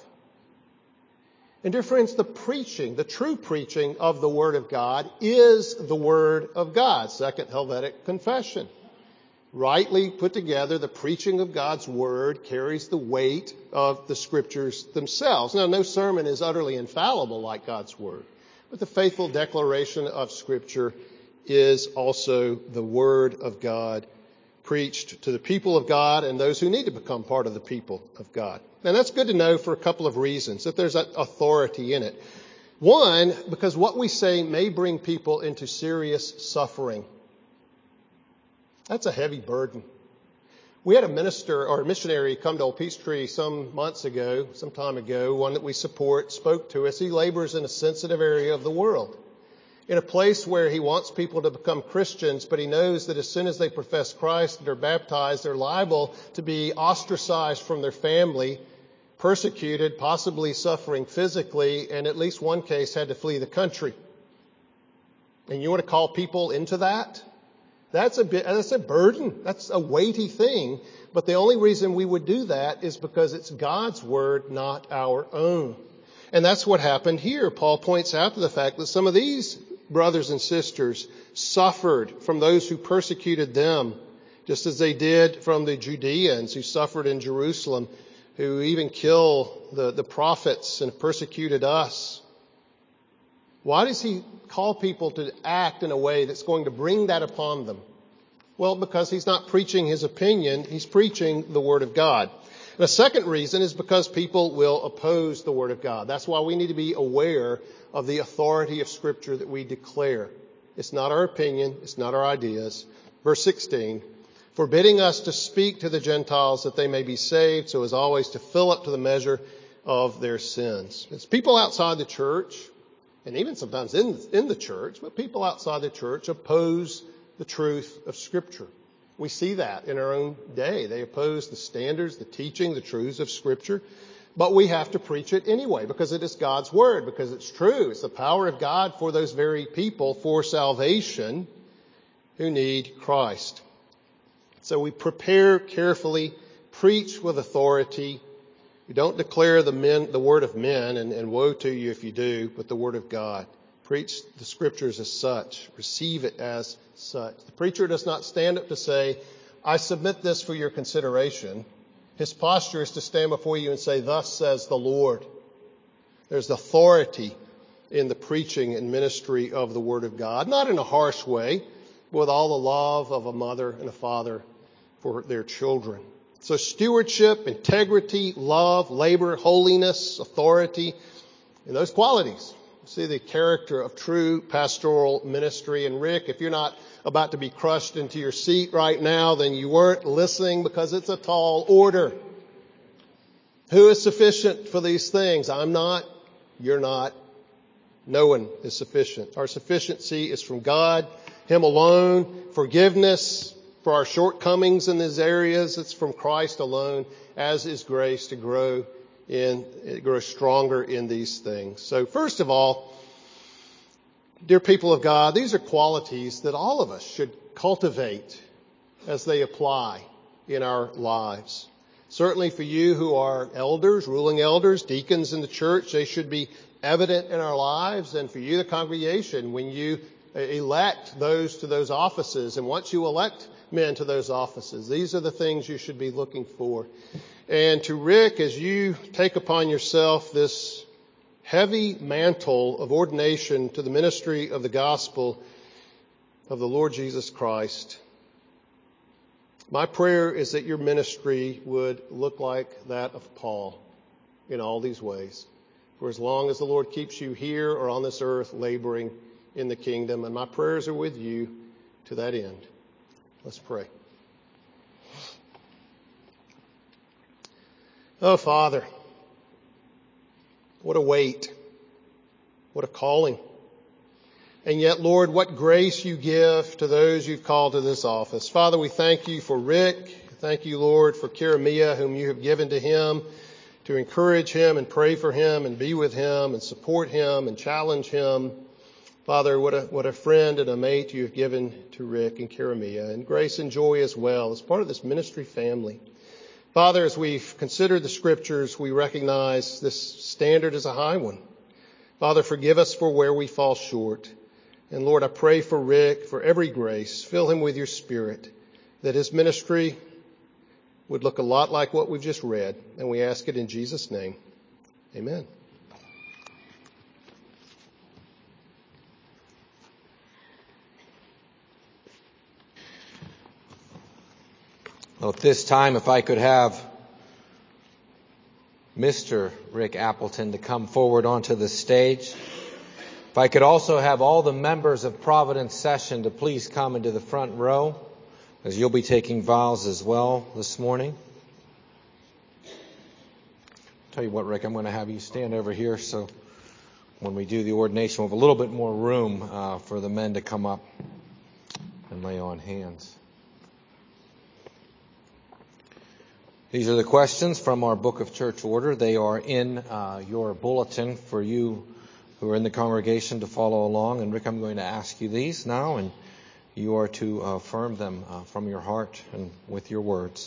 And dear friends, the preaching, the true preaching of the Word of God is the Word of God. Second Helvetic Confession. Rightly put together, the preaching of God's Word carries the weight of the Scriptures themselves. Now, no sermon is utterly infallible like God's Word, but the faithful declaration of Scripture is also the Word of God preached to the people of God and those who need to become part of the people of God. And that's good to know for a couple of reasons, that there's authority in it. One, because what we say may bring people into serious suffering. That's a heavy burden. We had a minister or a missionary come to Old Peachtree some months ago, some time ago, one that we support, spoke to us. He labors in a sensitive area of the world, in a place where he wants people to become Christians, but he knows that as soon as they profess Christ and are baptized, they're liable to be ostracized from their family, persecuted, possibly suffering physically, and at least one case had to flee the country. And you want to call people into that? That's a bit, that's a burden. That's a weighty thing. But the only reason we would do that is because it's God's Word, not our own. And that's what happened here. Paul points out to the fact that some of these brothers and sisters suffered from those who persecuted them, just as they did from the Judeans who suffered in Jerusalem, who even kill the, the prophets and persecuted us. Why does he call people to act in a way that's going to bring that upon them? Well, because he's not preaching his opinion, he's preaching the Word of God. And a second reason is because people will oppose the Word of God. That's why we need to be aware of the authority of Scripture that we declare. It's not our opinion, it's not our ideas. Verse sixteen, forbidding us to speak to the Gentiles that they may be saved, so as always to fill up to the measure of their sins. It's people outside the church, and even sometimes in, in the church, but people outside the church oppose the truth of Scripture. We see that in our own day. They oppose the standards, the teaching, the truths of Scripture. But we have to preach it anyway because it is God's Word, because it's true. It's the power of God for those very people for salvation who need Christ. So we prepare carefully, preach with authority. We don't declare the men, the word of men, and, and woe to you if you do, but the Word of God. Preach the Scriptures as such. Receive it as such. The preacher does not stand up to say, I submit this for your consideration. His posture is to stand before you and say, thus says the Lord. There's authority in the preaching and ministry of the Word of God, not in a harsh way, but with all the love of a mother and a father for their children. So stewardship, integrity, love, labor, holiness, authority, and those qualities. See the character of true pastoral ministry. And Rick, if you're not about to be crushed into your seat right now, then you weren't listening, because it's a tall order. Who is sufficient for these things? I'm not. You're not. No one is sufficient. Our sufficiency is from God, Him alone. Forgiveness for our shortcomings in these areas, it's from Christ alone, as is grace to grow in, grow stronger in these things. So first of all, dear people of God, these are qualities that all of us should cultivate as they apply in our lives. Certainly for you who are elders, ruling elders, deacons in the church, they should be evident in our lives. And for you, the congregation, when you elect those to those offices, and once you elect men to those offices, these are the things you should be looking for. And to Rick, as you take upon yourself this heavy mantle of ordination to the ministry of the gospel of the Lord Jesus Christ, my prayer is that your ministry would look like that of Paul in all these ways, for as long as the Lord keeps you here or on this earth laboring in the kingdom. And my prayers are with you to that end. Let's pray. Oh, Father, what a weight, what a calling. And yet, Lord, what grace you give to those you've called to this office. Father, we thank you for Rick. Thank you, Lord, for Karamia, whom you have given to him, to encourage him and pray for him and be with him and support him and challenge him Father, what a, what a friend and a mate you've given to Rick and Karamia, and grace and joy as well as part of this ministry family. Father, as we've considered the scriptures, we recognize this standard is a high one. Father, forgive us for where we fall short. And Lord, I pray for Rick, for every grace. Fill him with your Spirit, that his ministry would look a lot like what we've just read. And we ask it in Jesus' name. Amen. Well, at this time, if I could have Mister Rick Appleton to come forward onto the stage. If I could also have all the members of Providence Session to please come into the front row, as you'll be taking vows as well this morning. Tell you what, Rick, I'm going to have you stand over here so when we do the ordination, we'll have a little bit more room uh, for the men to come up and lay on hands. These are the questions from our Book of Church Order. They are in uh, your bulletin for you who are in the congregation to follow along. And Rick, I'm going to ask you these now, and you are to affirm them uh, from your heart and with your words.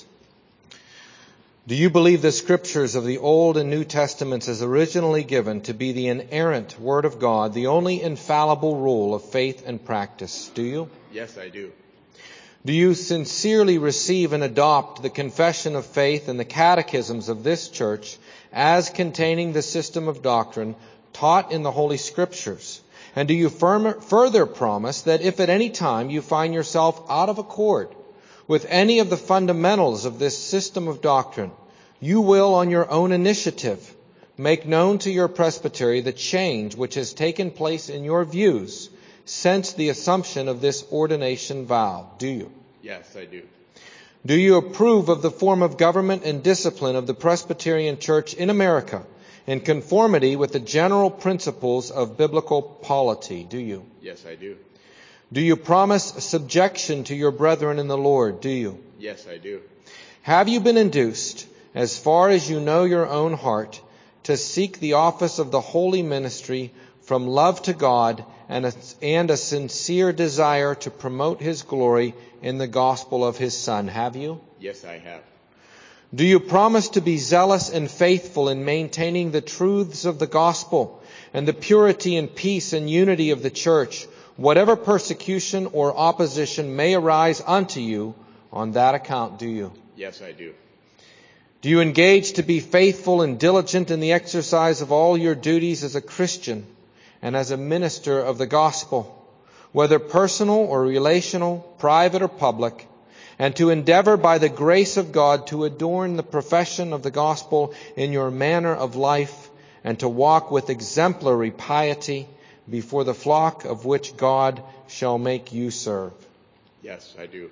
Do you believe the scriptures of the Old and New Testaments as originally given to be the inerrant Word of God, the only infallible rule of faith and practice? Do you? Yes, I do. Do you sincerely receive and adopt the confession of faith and the catechisms of this church as containing the system of doctrine taught in the Holy Scriptures? And do you firm, further promise that if at any time you find yourself out of accord with any of the fundamentals of this system of doctrine, you will, on your own initiative, make known to your presbytery the change which has taken place in your views since the assumption of this ordination vow? Do you? Yes, I do. Do you approve of the form of government and discipline of the Presbyterian Church in America in conformity with the general principles of biblical polity? Do you? Yes, I do. Do you promise subjection to your brethren in the Lord? Do you? Yes, I do. Have you been induced, as far as you know your own heart, to seek the office of the holy ministry from love to God and a, and a sincere desire to promote His glory in the gospel of His Son? Have you? Yes, I have. Do you promise to be zealous and faithful in maintaining the truths of the gospel and the purity and peace and unity of the church, whatever persecution or opposition may arise unto you on that account? Do you? Yes, I do. Do you engage to be faithful and diligent in the exercise of all your duties as a Christian and as a minister of the gospel, whether personal or relational, private or public, and to endeavor by the grace of God to adorn the profession of the gospel in your manner of life and to walk with exemplary piety before the flock of which God shall make you serve? Yes, I do.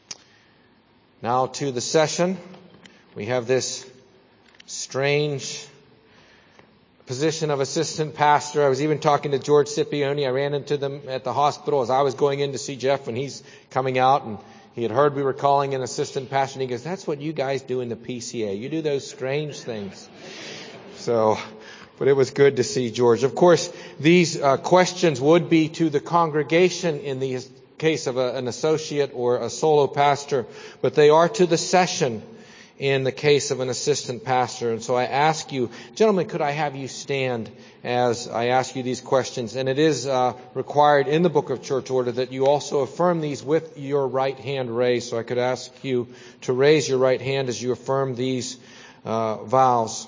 Now to the session. We have this strange position of assistant pastor. I was even talking to George Scipione. I ran into them at the hospital as I was going in to see Jeff when he's coming out, and he had heard we were calling an assistant pastor, and he goes, "That's what you guys do in the P C A. You do those strange things." So, but it was good to see George. Of course, these uh, questions would be to the congregation in the case of a, an associate or a solo pastor, but they are to the session in the case of an assistant pastor. And so I ask you, gentlemen, could I have you stand as I ask you these questions? And it is uh, required in the Book of Church Order that you also affirm these with your right hand raised. So I could ask you to raise your right hand as you affirm these uh, vows.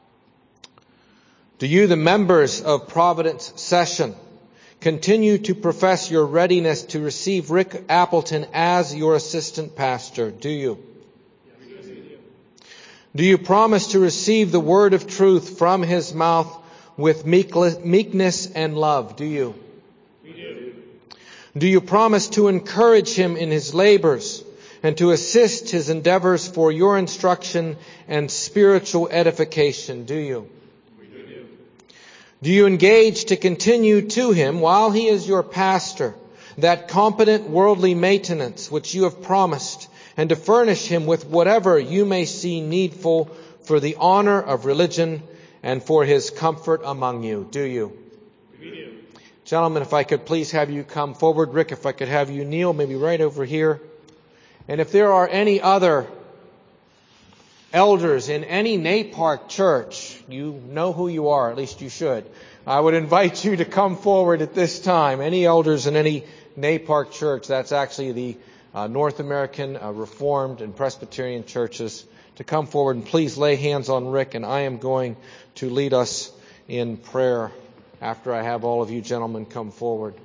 Do you, the members of Providence Session, continue to profess your readiness to receive Rick Appleton as your assistant pastor? Do you? Do you promise to receive the word of truth from his mouth with meekness and love? Do you? We do. Do you promise to encourage him in his labors and to assist his endeavors for your instruction and spiritual edification? Do you? We do. Do you engage to continue to him while he is your pastor that competent worldly maintenance which you have promised, and to furnish him with whatever you may see needful for the honor of religion and for his comfort among you? Do you? We do. Gentlemen, if I could please have you come forward. Rick, if I could have you kneel, maybe right over here. And if there are any other elders in any Napark church, you know who you are, at least you should. I would invite you to come forward at this time. Any elders in any Napark church, that's actually the uh, North American uh, Reformed and Presbyterian churches, to come forward and please lay hands on Rick, and I am going to lead us in prayer after I have all of you gentlemen come forward.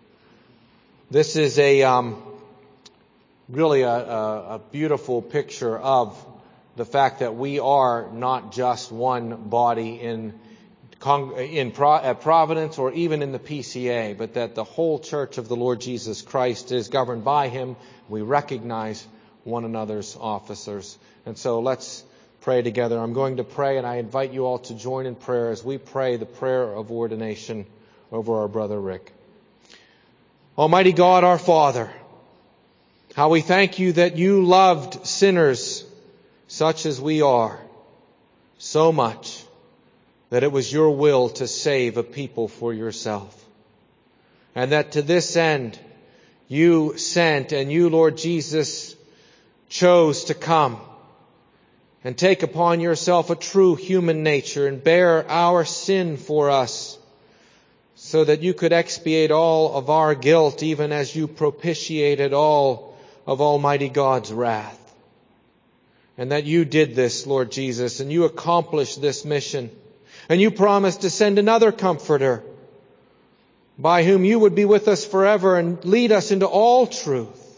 This is a um, really a, a, a beautiful picture of the fact that we are not just one body in in Providence or even in the P C A, but that the whole church of the Lord Jesus Christ is governed by Him. We recognize one another's officers. And so let's pray together. I'm going to pray, and I invite you all to join in prayer as we pray the prayer of ordination over our brother Rick. Almighty God, our Father, how we thank you that you loved sinners such as we are so much that it was your will to save a people for yourself. And that to this end you sent, and you, Lord Jesus, chose to come and take upon yourself a true human nature and bear our sin for us, so that you could expiate all of our guilt, even as you propitiated all of Almighty God's wrath. And that you did this, Lord Jesus, and you accomplished this mission. And you promised to send another Comforter, by whom you would be with us forever and lead us into all truth.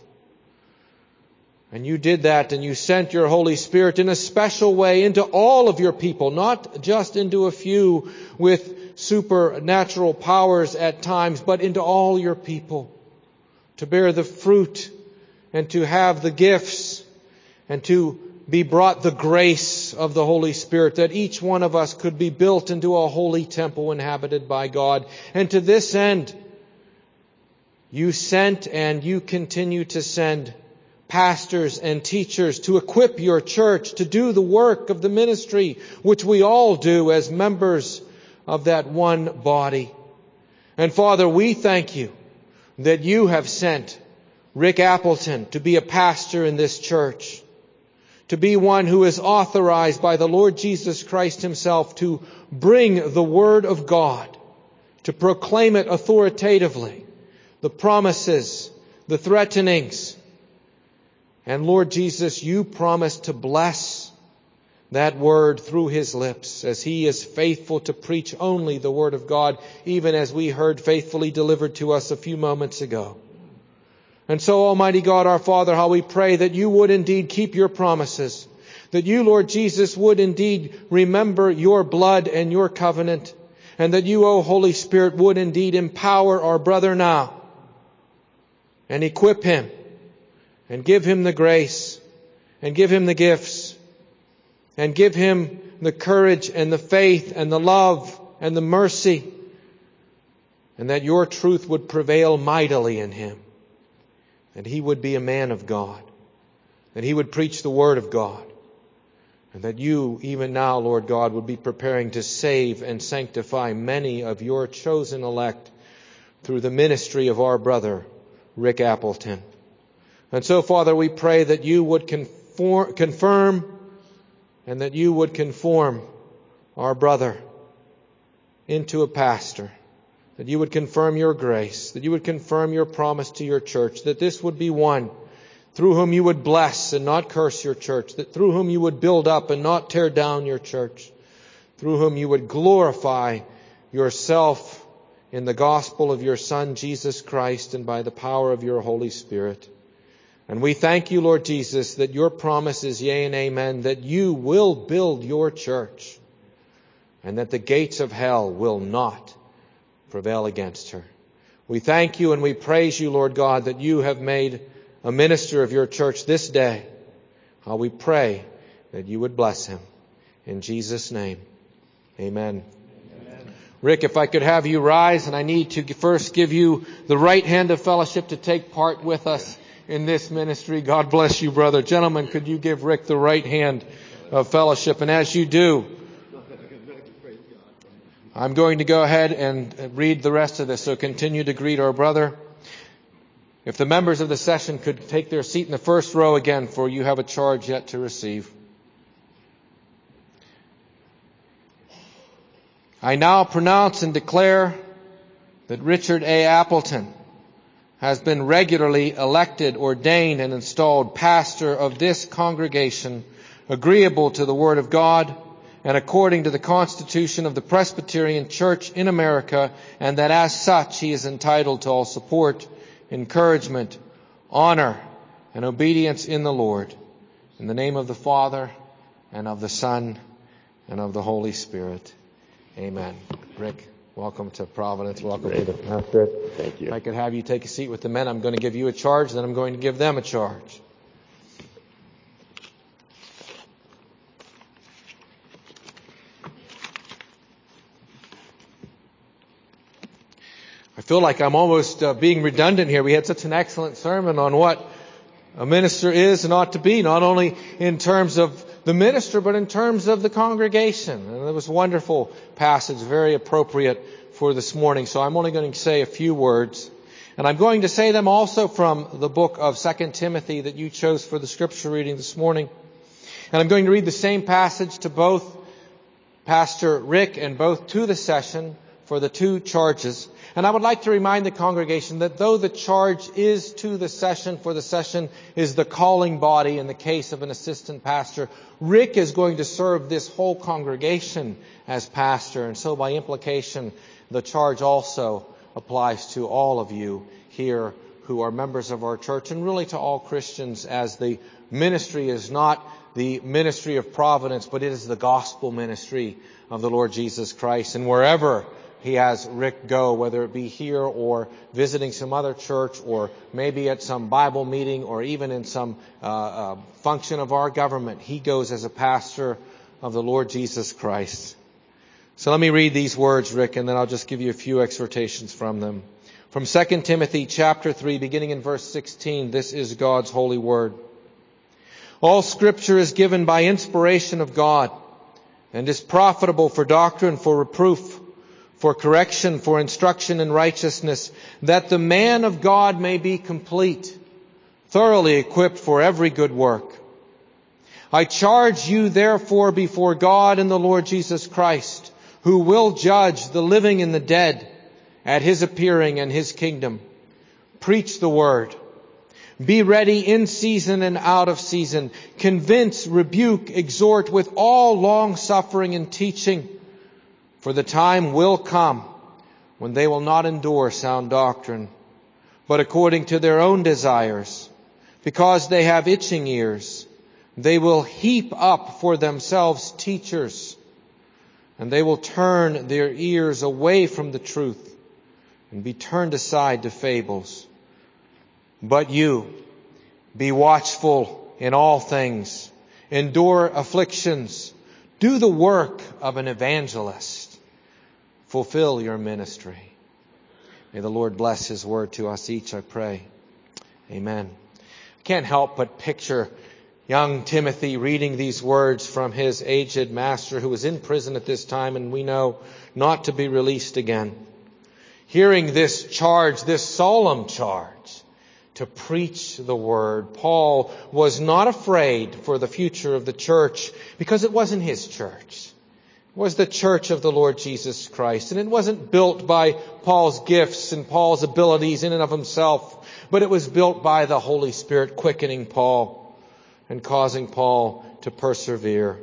And you did that, and you sent your Holy Spirit in a special way into all of your people, not just into a few with supernatural powers at times, but into all your people, to bear the fruit and to have the gifts and to be brought the grace of the Holy Spirit, that each one of us could be built into a holy temple inhabited by God. And to this end, you sent and you continue to send pastors and teachers to equip your church to do the work of the ministry, which we all do as members of that one body. And Father, we thank you that you have sent Rick Appleton to be a pastor in this church, to be one who is authorized by the Lord Jesus Christ Himself to bring the Word of God, to proclaim it authoritatively, the promises, the threatenings. And Lord Jesus, you promised to bless that Word through His lips, as He is faithful to preach only the Word of God, even as we heard faithfully delivered to us a few moments ago. And so, Almighty God, our Father, how we pray that you would indeed keep your promises, that you, Lord Jesus, would indeed remember your blood and your covenant, and that you, O Holy Spirit, would indeed empower our brother now and equip him and give him the grace and give him the gifts and give him the courage and the faith and the love and the mercy, and that your truth would prevail mightily in him. That he would be a man of God, that he would preach the Word of God, and that you, even now, Lord God, would be preparing to save and sanctify many of your chosen elect through the ministry of our brother, Rick Appleton. And so, Father, we pray that you would conform, confirm and that you would conform our brother into a pastor. That you would confirm your grace, that you would confirm your promise to your church, that this would be one through whom you would bless and not curse your church, that through whom you would build up and not tear down your church, through whom you would glorify yourself in the gospel of your Son, Jesus Christ, and by the power of your Holy Spirit. And we thank you, Lord Jesus, that your promise is yea and amen, that you will build your church, and that the gates of hell will not prevail against her. We thank you and we praise you, Lord God, that you have made a minister of your church this day. How we pray that you would bless him. In Jesus' name, amen. Amen. Rick, if I could have you rise, and I need to first give you the right hand of fellowship to take part with us in this ministry. God bless you, brother. Gentlemen, could you give Rick the right hand of fellowship? And as you do, I'm going to go ahead and read the rest of this, so continue to greet our brother. If the members of the session could take their seat in the first row again, for you have a charge yet to receive. I now pronounce and declare that Richard A. Appleton has been regularly elected, ordained, and installed pastor of this congregation, agreeable to the Word of God and according to the Constitution of the Presbyterian Church in America, and that as such he is entitled to all support, encouragement, honor, and obedience in the Lord. In the name of the Father, and of the Son, and of the Holy Spirit. Amen. Rick, welcome to Providence. Welcome Great. to the pastorate. Thank you. If I could have you take a seat with the men, I'm going to give you a charge, then I'm going to give them a charge. I feel like I'm almost uh, being redundant here. We had such an excellent sermon on what a minister is and ought to be, not only in terms of the minister, but in terms of the congregation. And it was a wonderful passage, very appropriate for this morning. So I'm only going to say a few words. And I'm going to say them also from the book of Second Timothy that you chose for the scripture reading this morning. And I'm going to read the same passage to both Pastor Rick and both to the session for the two charges. And I would like to remind the congregation that though the charge is to the session, for the session is the calling body in the case of an assistant pastor, Rick is going to serve this whole congregation as pastor. And so by implication, the charge also applies to all of you here who are members of our church, and really to all Christians, as the ministry is not the ministry of Providence, but it is the gospel ministry of the Lord Jesus Christ. And wherever He has Rick go, whether it be here or visiting some other church, or maybe at some Bible meeting, or even in some uh, uh, function of our government, he goes as a pastor of the Lord Jesus Christ. So let me read these words, Rick, and then I'll just give you a few exhortations from them. From Second Timothy chapter three, beginning in verse sixteen, this is God's holy word. All Scripture is given by inspiration of God, and is profitable for doctrine, for reproof, for correction, for instruction in righteousness, that the man of God may be complete, thoroughly equipped for every good work. I charge you therefore before God and the Lord Jesus Christ, who will judge the living and the dead at His appearing and His kingdom. Preach the word. Be ready in season and out of season. Convince, rebuke, exhort with all long suffering and teaching. For the time will come when they will not endure sound doctrine, but according to their own desires, because they have itching ears, they will heap up for themselves teachers, and they will turn their ears away from the truth and be turned aside to fables. But you, be watchful in all things, endure afflictions, do the work of an evangelist, fulfill your ministry. May the Lord bless His word to us each, I pray. Amen. I can't help but picture young Timothy reading these words from his aged master, who was in prison at this time, and we know not to be released again. Hearing this charge, this solemn charge, to preach the word. Paul was not afraid for the future of the church, because it wasn't his church. It was the church of the Lord Jesus Christ. And it wasn't built by Paul's gifts and Paul's abilities in and of himself, but it was built by the Holy Spirit quickening Paul and causing Paul to persevere.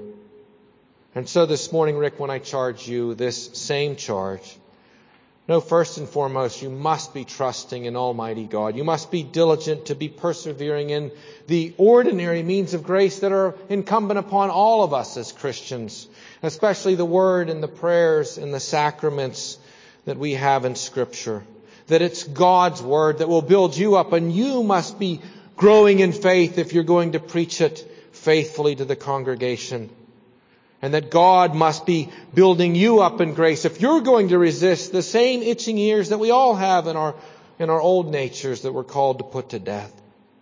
And so this morning, Rick, when I charge you this same charge, no, first and foremost, you must be trusting in Almighty God. You must be diligent to be persevering in the ordinary means of grace that are incumbent upon all of us as Christians, especially the Word and the prayers and the sacraments that we have in Scripture. That it's God's Word that will build you up, and you must be growing in faith if you're going to preach it faithfully to the congregation. And that God must be building you up in grace if you're going to resist the same itching ears that we all have in our in our old natures that we're called to put to death.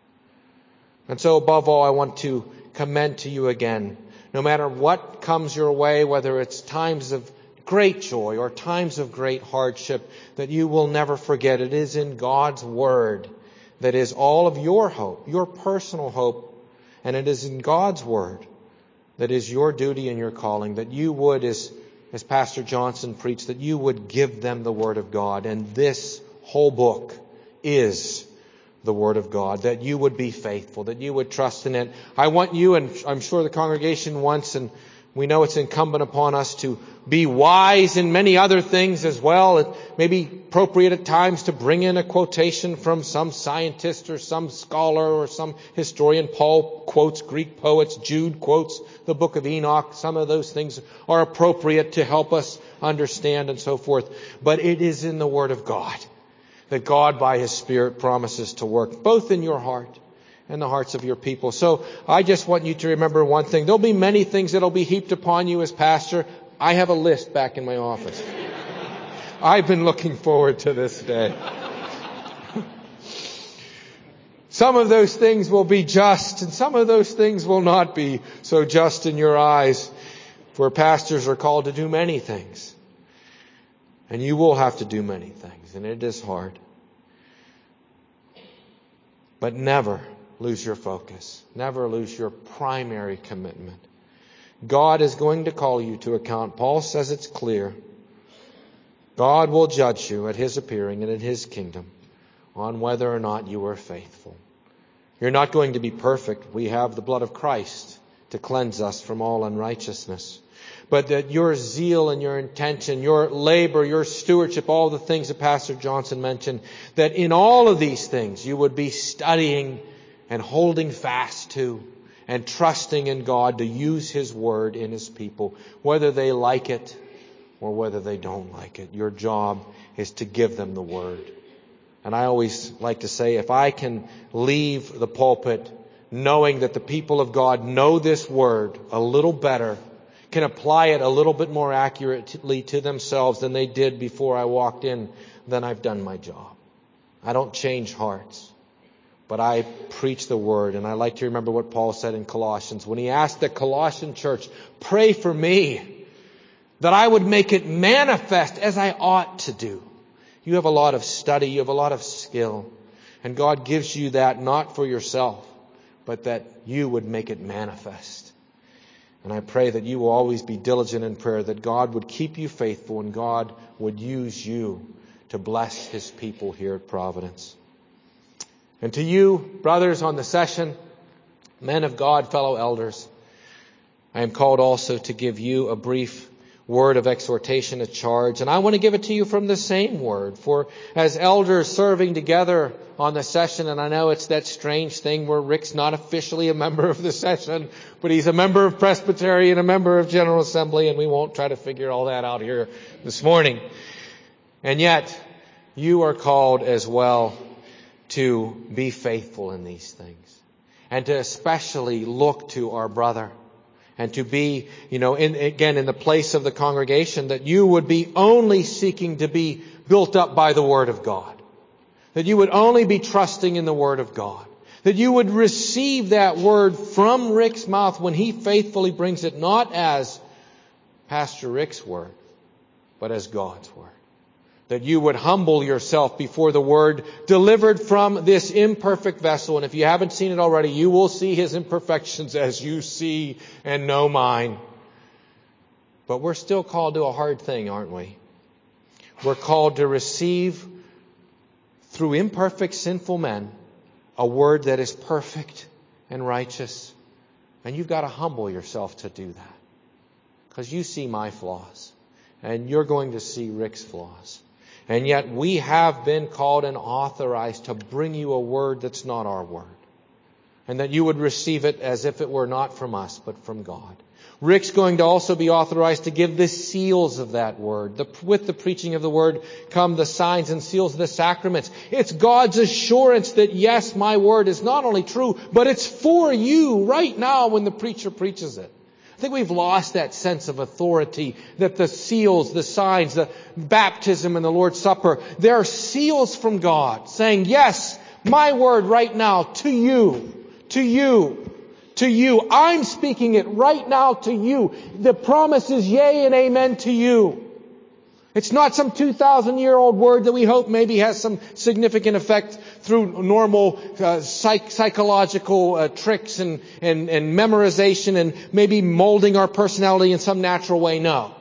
And so above all, I want to commend to you again, no matter what comes your way, whether it's times of great joy or times of great hardship that you will never forget. It is in God's Word that is all of your hope, your personal hope. And it is in God's Word that is your duty and your calling, that you would, as, as Pastor Johnson preached, that you would give them the Word of God. And this whole book is the Word of God, that you would be faithful, that you would trust in it. I want you, and I'm sure the congregation wants, and we know it's incumbent upon us to be wise in many other things as well. It may be appropriate at times to bring in a quotation from some scientist or some scholar or some historian. Paul quotes Greek poets. Jude quotes the book of Enoch. Some of those things are appropriate to help us understand and so forth. But it is in the Word of God that God by His Spirit promises to work both in your heart and the hearts of your people. So I just want you to remember one thing. There'll be many things that'll be heaped upon you as pastor. I have a list back in my office. I've been looking forward to this day. Some of those things will be just, and some of those things will not be so just in your eyes. For pastors are called to do many things. And you will have to do many things, and it is hard. But never lose your focus. Never lose your primary commitment. God is going to call you to account. Paul says it's clear. God will judge you at His appearing and in His kingdom on whether or not you are faithful. You're not going to be perfect. We have the blood of Christ to cleanse us from all unrighteousness. But that your zeal and your intention, your labor, your stewardship, all the things that Pastor Johnson mentioned, that in all of these things you would be studying and holding fast to and trusting in God to use His Word in His people, whether they like it or whether they don't like it. Your job is to give them the Word. And I always like to say, if I can leave the pulpit knowing that the people of God know this Word a little better, can apply it a little bit more accurately to themselves than they did before I walked in, then I've done my job. I don't change hearts. But I preach the Word, and I like to remember what Paul said in Colossians when he asked the Colossian church, pray for me that I would make it manifest as I ought to do. You have a lot of study, you have a lot of skill, and God gives you that not for yourself, but that you would make it manifest. And I pray that you will always be diligent in prayer, that God would keep you faithful and God would use you to bless His people here at Providence. And to you, brothers on the session, men of God, fellow elders, I am called also to give you a brief word of exhortation, a charge. And I want to give it to you from the same word. For as elders serving together on the session, and I know it's that strange thing where Rick's not officially a member of the session, but he's a member of Presbytery and a member of General Assembly, and we won't try to figure all that out here this morning. And yet, you are called as well to be faithful in these things, and to especially look to our brother, and to be, you know, in, again, in the place of the congregation, that you would be only seeking to be built up by the Word of God, that you would only be trusting in the Word of God, that you would receive that Word from Rick's mouth when he faithfully brings it, not as Pastor Rick's Word, but as God's Word. That you would humble yourself before the Word delivered from this imperfect vessel. And if you haven't seen it already, you will see His imperfections as you see and know mine. But we're still called to a hard thing, aren't we? We're called to receive through imperfect, sinful men a Word that is perfect and righteous. And you've got to humble yourself to do that. Because you see my flaws. And you're going to see Rick's flaws. And yet we have been called and authorized to bring you a word that's not our word. And that you would receive it as if it were not from us, but from God. Rick's going to also be authorized to give the seals of that word. The, with the preaching of the word come the signs and seals of the sacraments. It's God's assurance that yes, my word is not only true, but it's for you right now when the preacher preaches it. I think we've lost that sense of authority that the seals, the signs, the baptism and the Lord's Supper, they're seals from God saying, yes, my word right now to you, to you, to you. I'm speaking it right now to you. The promise is yea and amen to you. It's not some two thousand year old word that we hope maybe has some significant effect through normal uh, psych- psychological uh, tricks and, and, and memorization and maybe molding our personality in some natural way. No.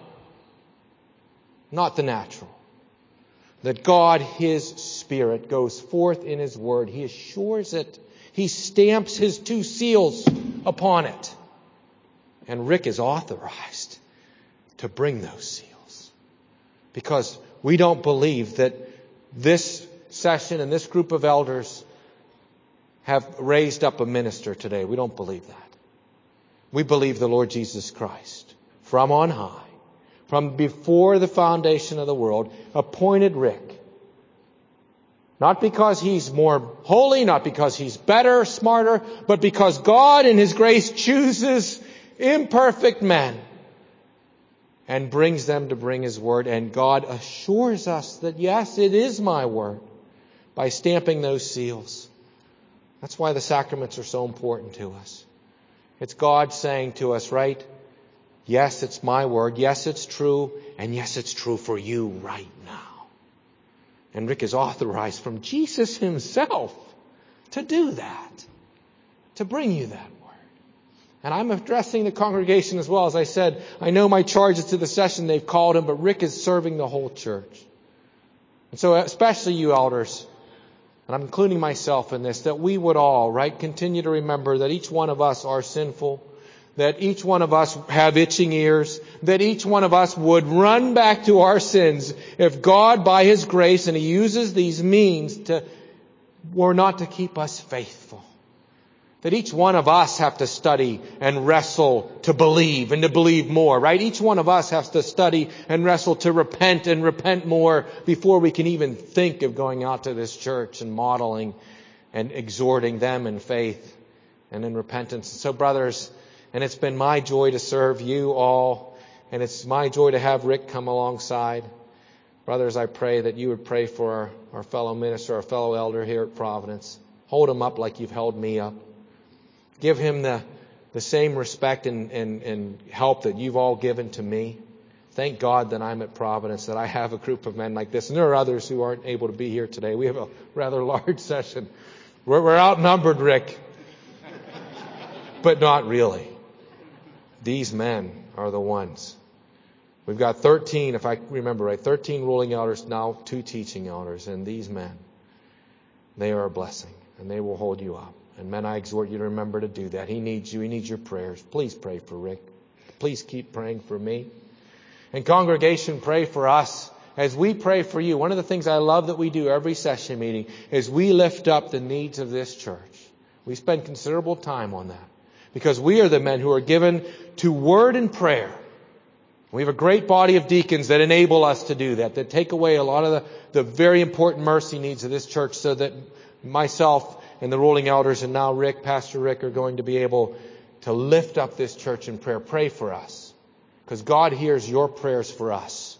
Not the natural. That God, His Spirit, goes forth in His Word. He assures it. He stamps His two seals upon it. And Rick is authorized to bring those seals. Because we don't believe that this session and this group of elders have raised up a minister today. We don't believe that. We believe the Lord Jesus Christ, from on high, from before the foundation of the world, appointed Rick. Not because he's more holy, not because he's better, smarter, but because God in His grace chooses imperfect men and brings them to bring His Word. And God assures us that, yes, it is my Word, by stamping those seals. That's why the sacraments are so important to us. It's God saying to us, right? Yes, it's my Word. Yes, it's true. And yes, it's true for you right now. And Rick is authorized from Jesus Himself to do that. To bring you that. And I'm addressing the congregation as well. As I said, I know my charge is to the session they've called him, but Rick is serving the whole church. And so especially you elders, and I'm including myself in this, that we would all, right, continue to remember that each one of us are sinful, that each one of us have itching ears, that each one of us would run back to our sins if God, by His grace, and He uses these means to, were not to keep us faithful. That each one of us have to study and wrestle to believe and to believe more, right? Each one of us has to study and wrestle to repent and repent more before we can even think of going out to this church and modeling and exhorting them in faith and in repentance. So brothers, and it's been my joy to serve you all, and it's my joy to have Rick come alongside. Brothers, I pray that you would pray for our, our fellow minister, our fellow elder here at Providence. Hold him up like you've held me up. Give him the, the same respect and, and, and help that you've all given to me. Thank God that I'm at Providence, that I have a group of men like this. And there are others who aren't able to be here today. We have a rather large session. We're, we're outnumbered, Rick. But not really. These men are the ones. We've got thirteen, if I remember right, thirteen ruling elders, now two teaching elders. And these men, they are a blessing. And they will hold you up. And men, I exhort you to remember to do that. He needs you. He needs your prayers. Please pray for Rick. Please keep praying for me. And congregation, pray for us as we pray for you. One of the things I love that we do every session meeting is we lift up the needs of this church. We spend considerable time on that because we are the men who are given to word and prayer. We have a great body of deacons that enable us to do that, that take away a lot of the, the very important mercy needs of this church so that myself and the ruling elders and now Rick, Pastor Rick, are going to be able to lift up this church in prayer. Pray for us. Because God hears your prayers for us.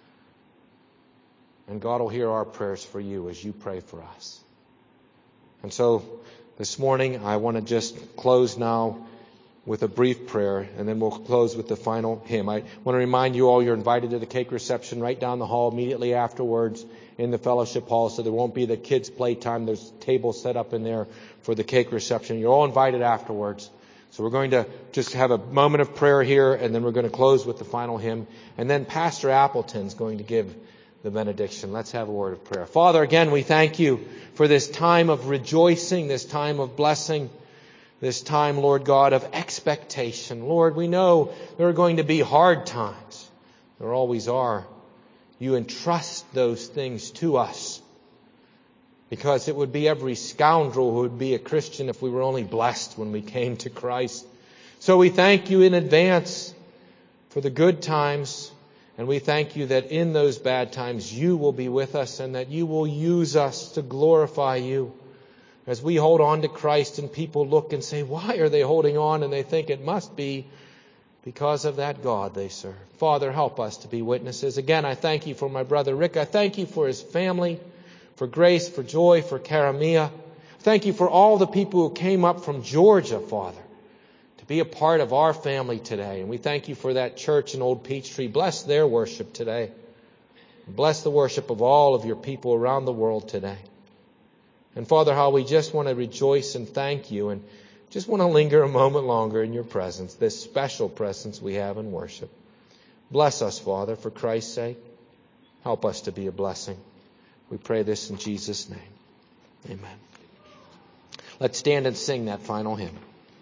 And God will hear our prayers for you as you pray for us. And so this morning I want to just close now with a brief prayer, and then we'll close with the final hymn. I want to remind you all you're invited to the cake reception right down the hall immediately afterwards in the fellowship hall, so there won't be the kids' playtime. There's tables set up in there for the cake reception. You're all invited afterwards. So we're going to just have a moment of prayer here, and then we're going to close with the final hymn. And then Pastor Appleton's going to give the benediction. Let's have a word of prayer. Father, again, we thank you for this time of rejoicing, this time of blessing, this time, Lord God, of expectation. Lord, we know there are going to be hard times. There always are. You entrust those things to us because it would be every scoundrel who would be a Christian if we were only blessed when we came to Christ. So we thank you in advance for the good times, and we thank you that in those bad times you will be with us and that you will use us to glorify you. As we hold on to Christ and people look and say, why are they holding on? And they think it must be because of that God they serve. Father, help us to be witnesses. Again, I thank you for my brother Rick. I thank you for his family, for Grace, for Joy, for Karamia. Thank you for all the people who came up from Georgia, Father, to be a part of our family today. And we thank you for that church in Old Peachtree. Bless their worship today. Bless the worship of all of your people around the world today. And Father, how we just want to rejoice and thank you and just want to linger a moment longer in your presence, this special presence we have in worship. Bless us, Father, for Christ's sake. Help us to be a blessing. We pray this in Jesus' name. Amen. Let's stand and sing that final hymn.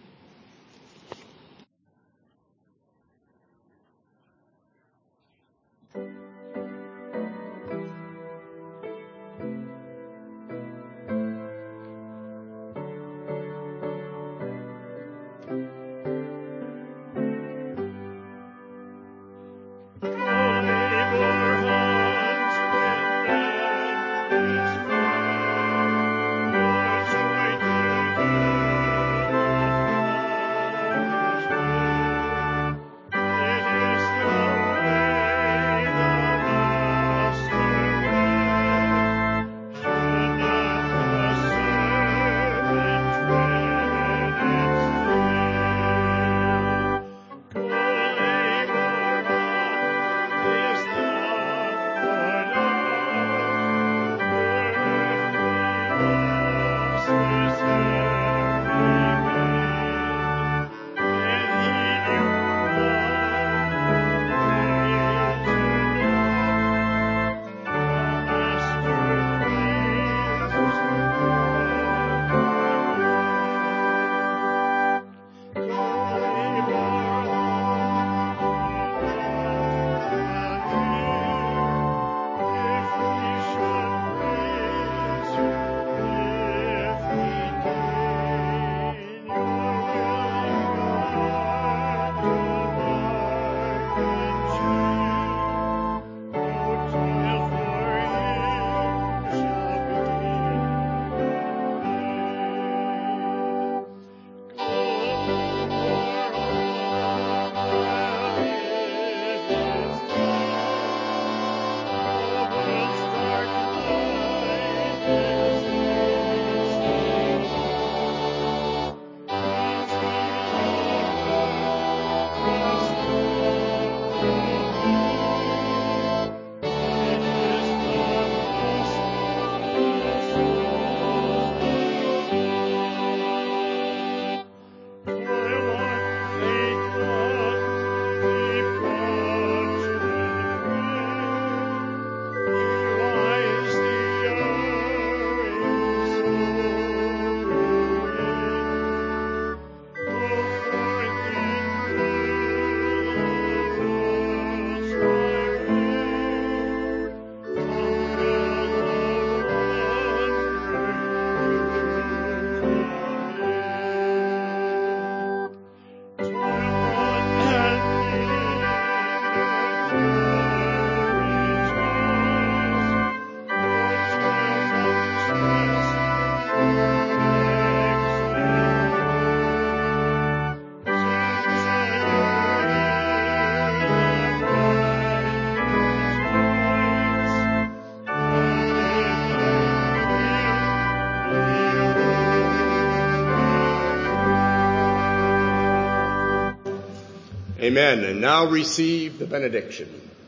Amen. And now receive the benediction.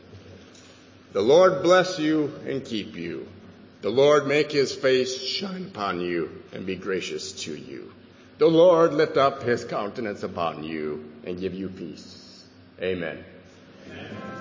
The Lord bless you and keep you. The Lord make his face shine upon you and be gracious to you. The Lord lift up his countenance upon you and give you peace. Amen. Amen.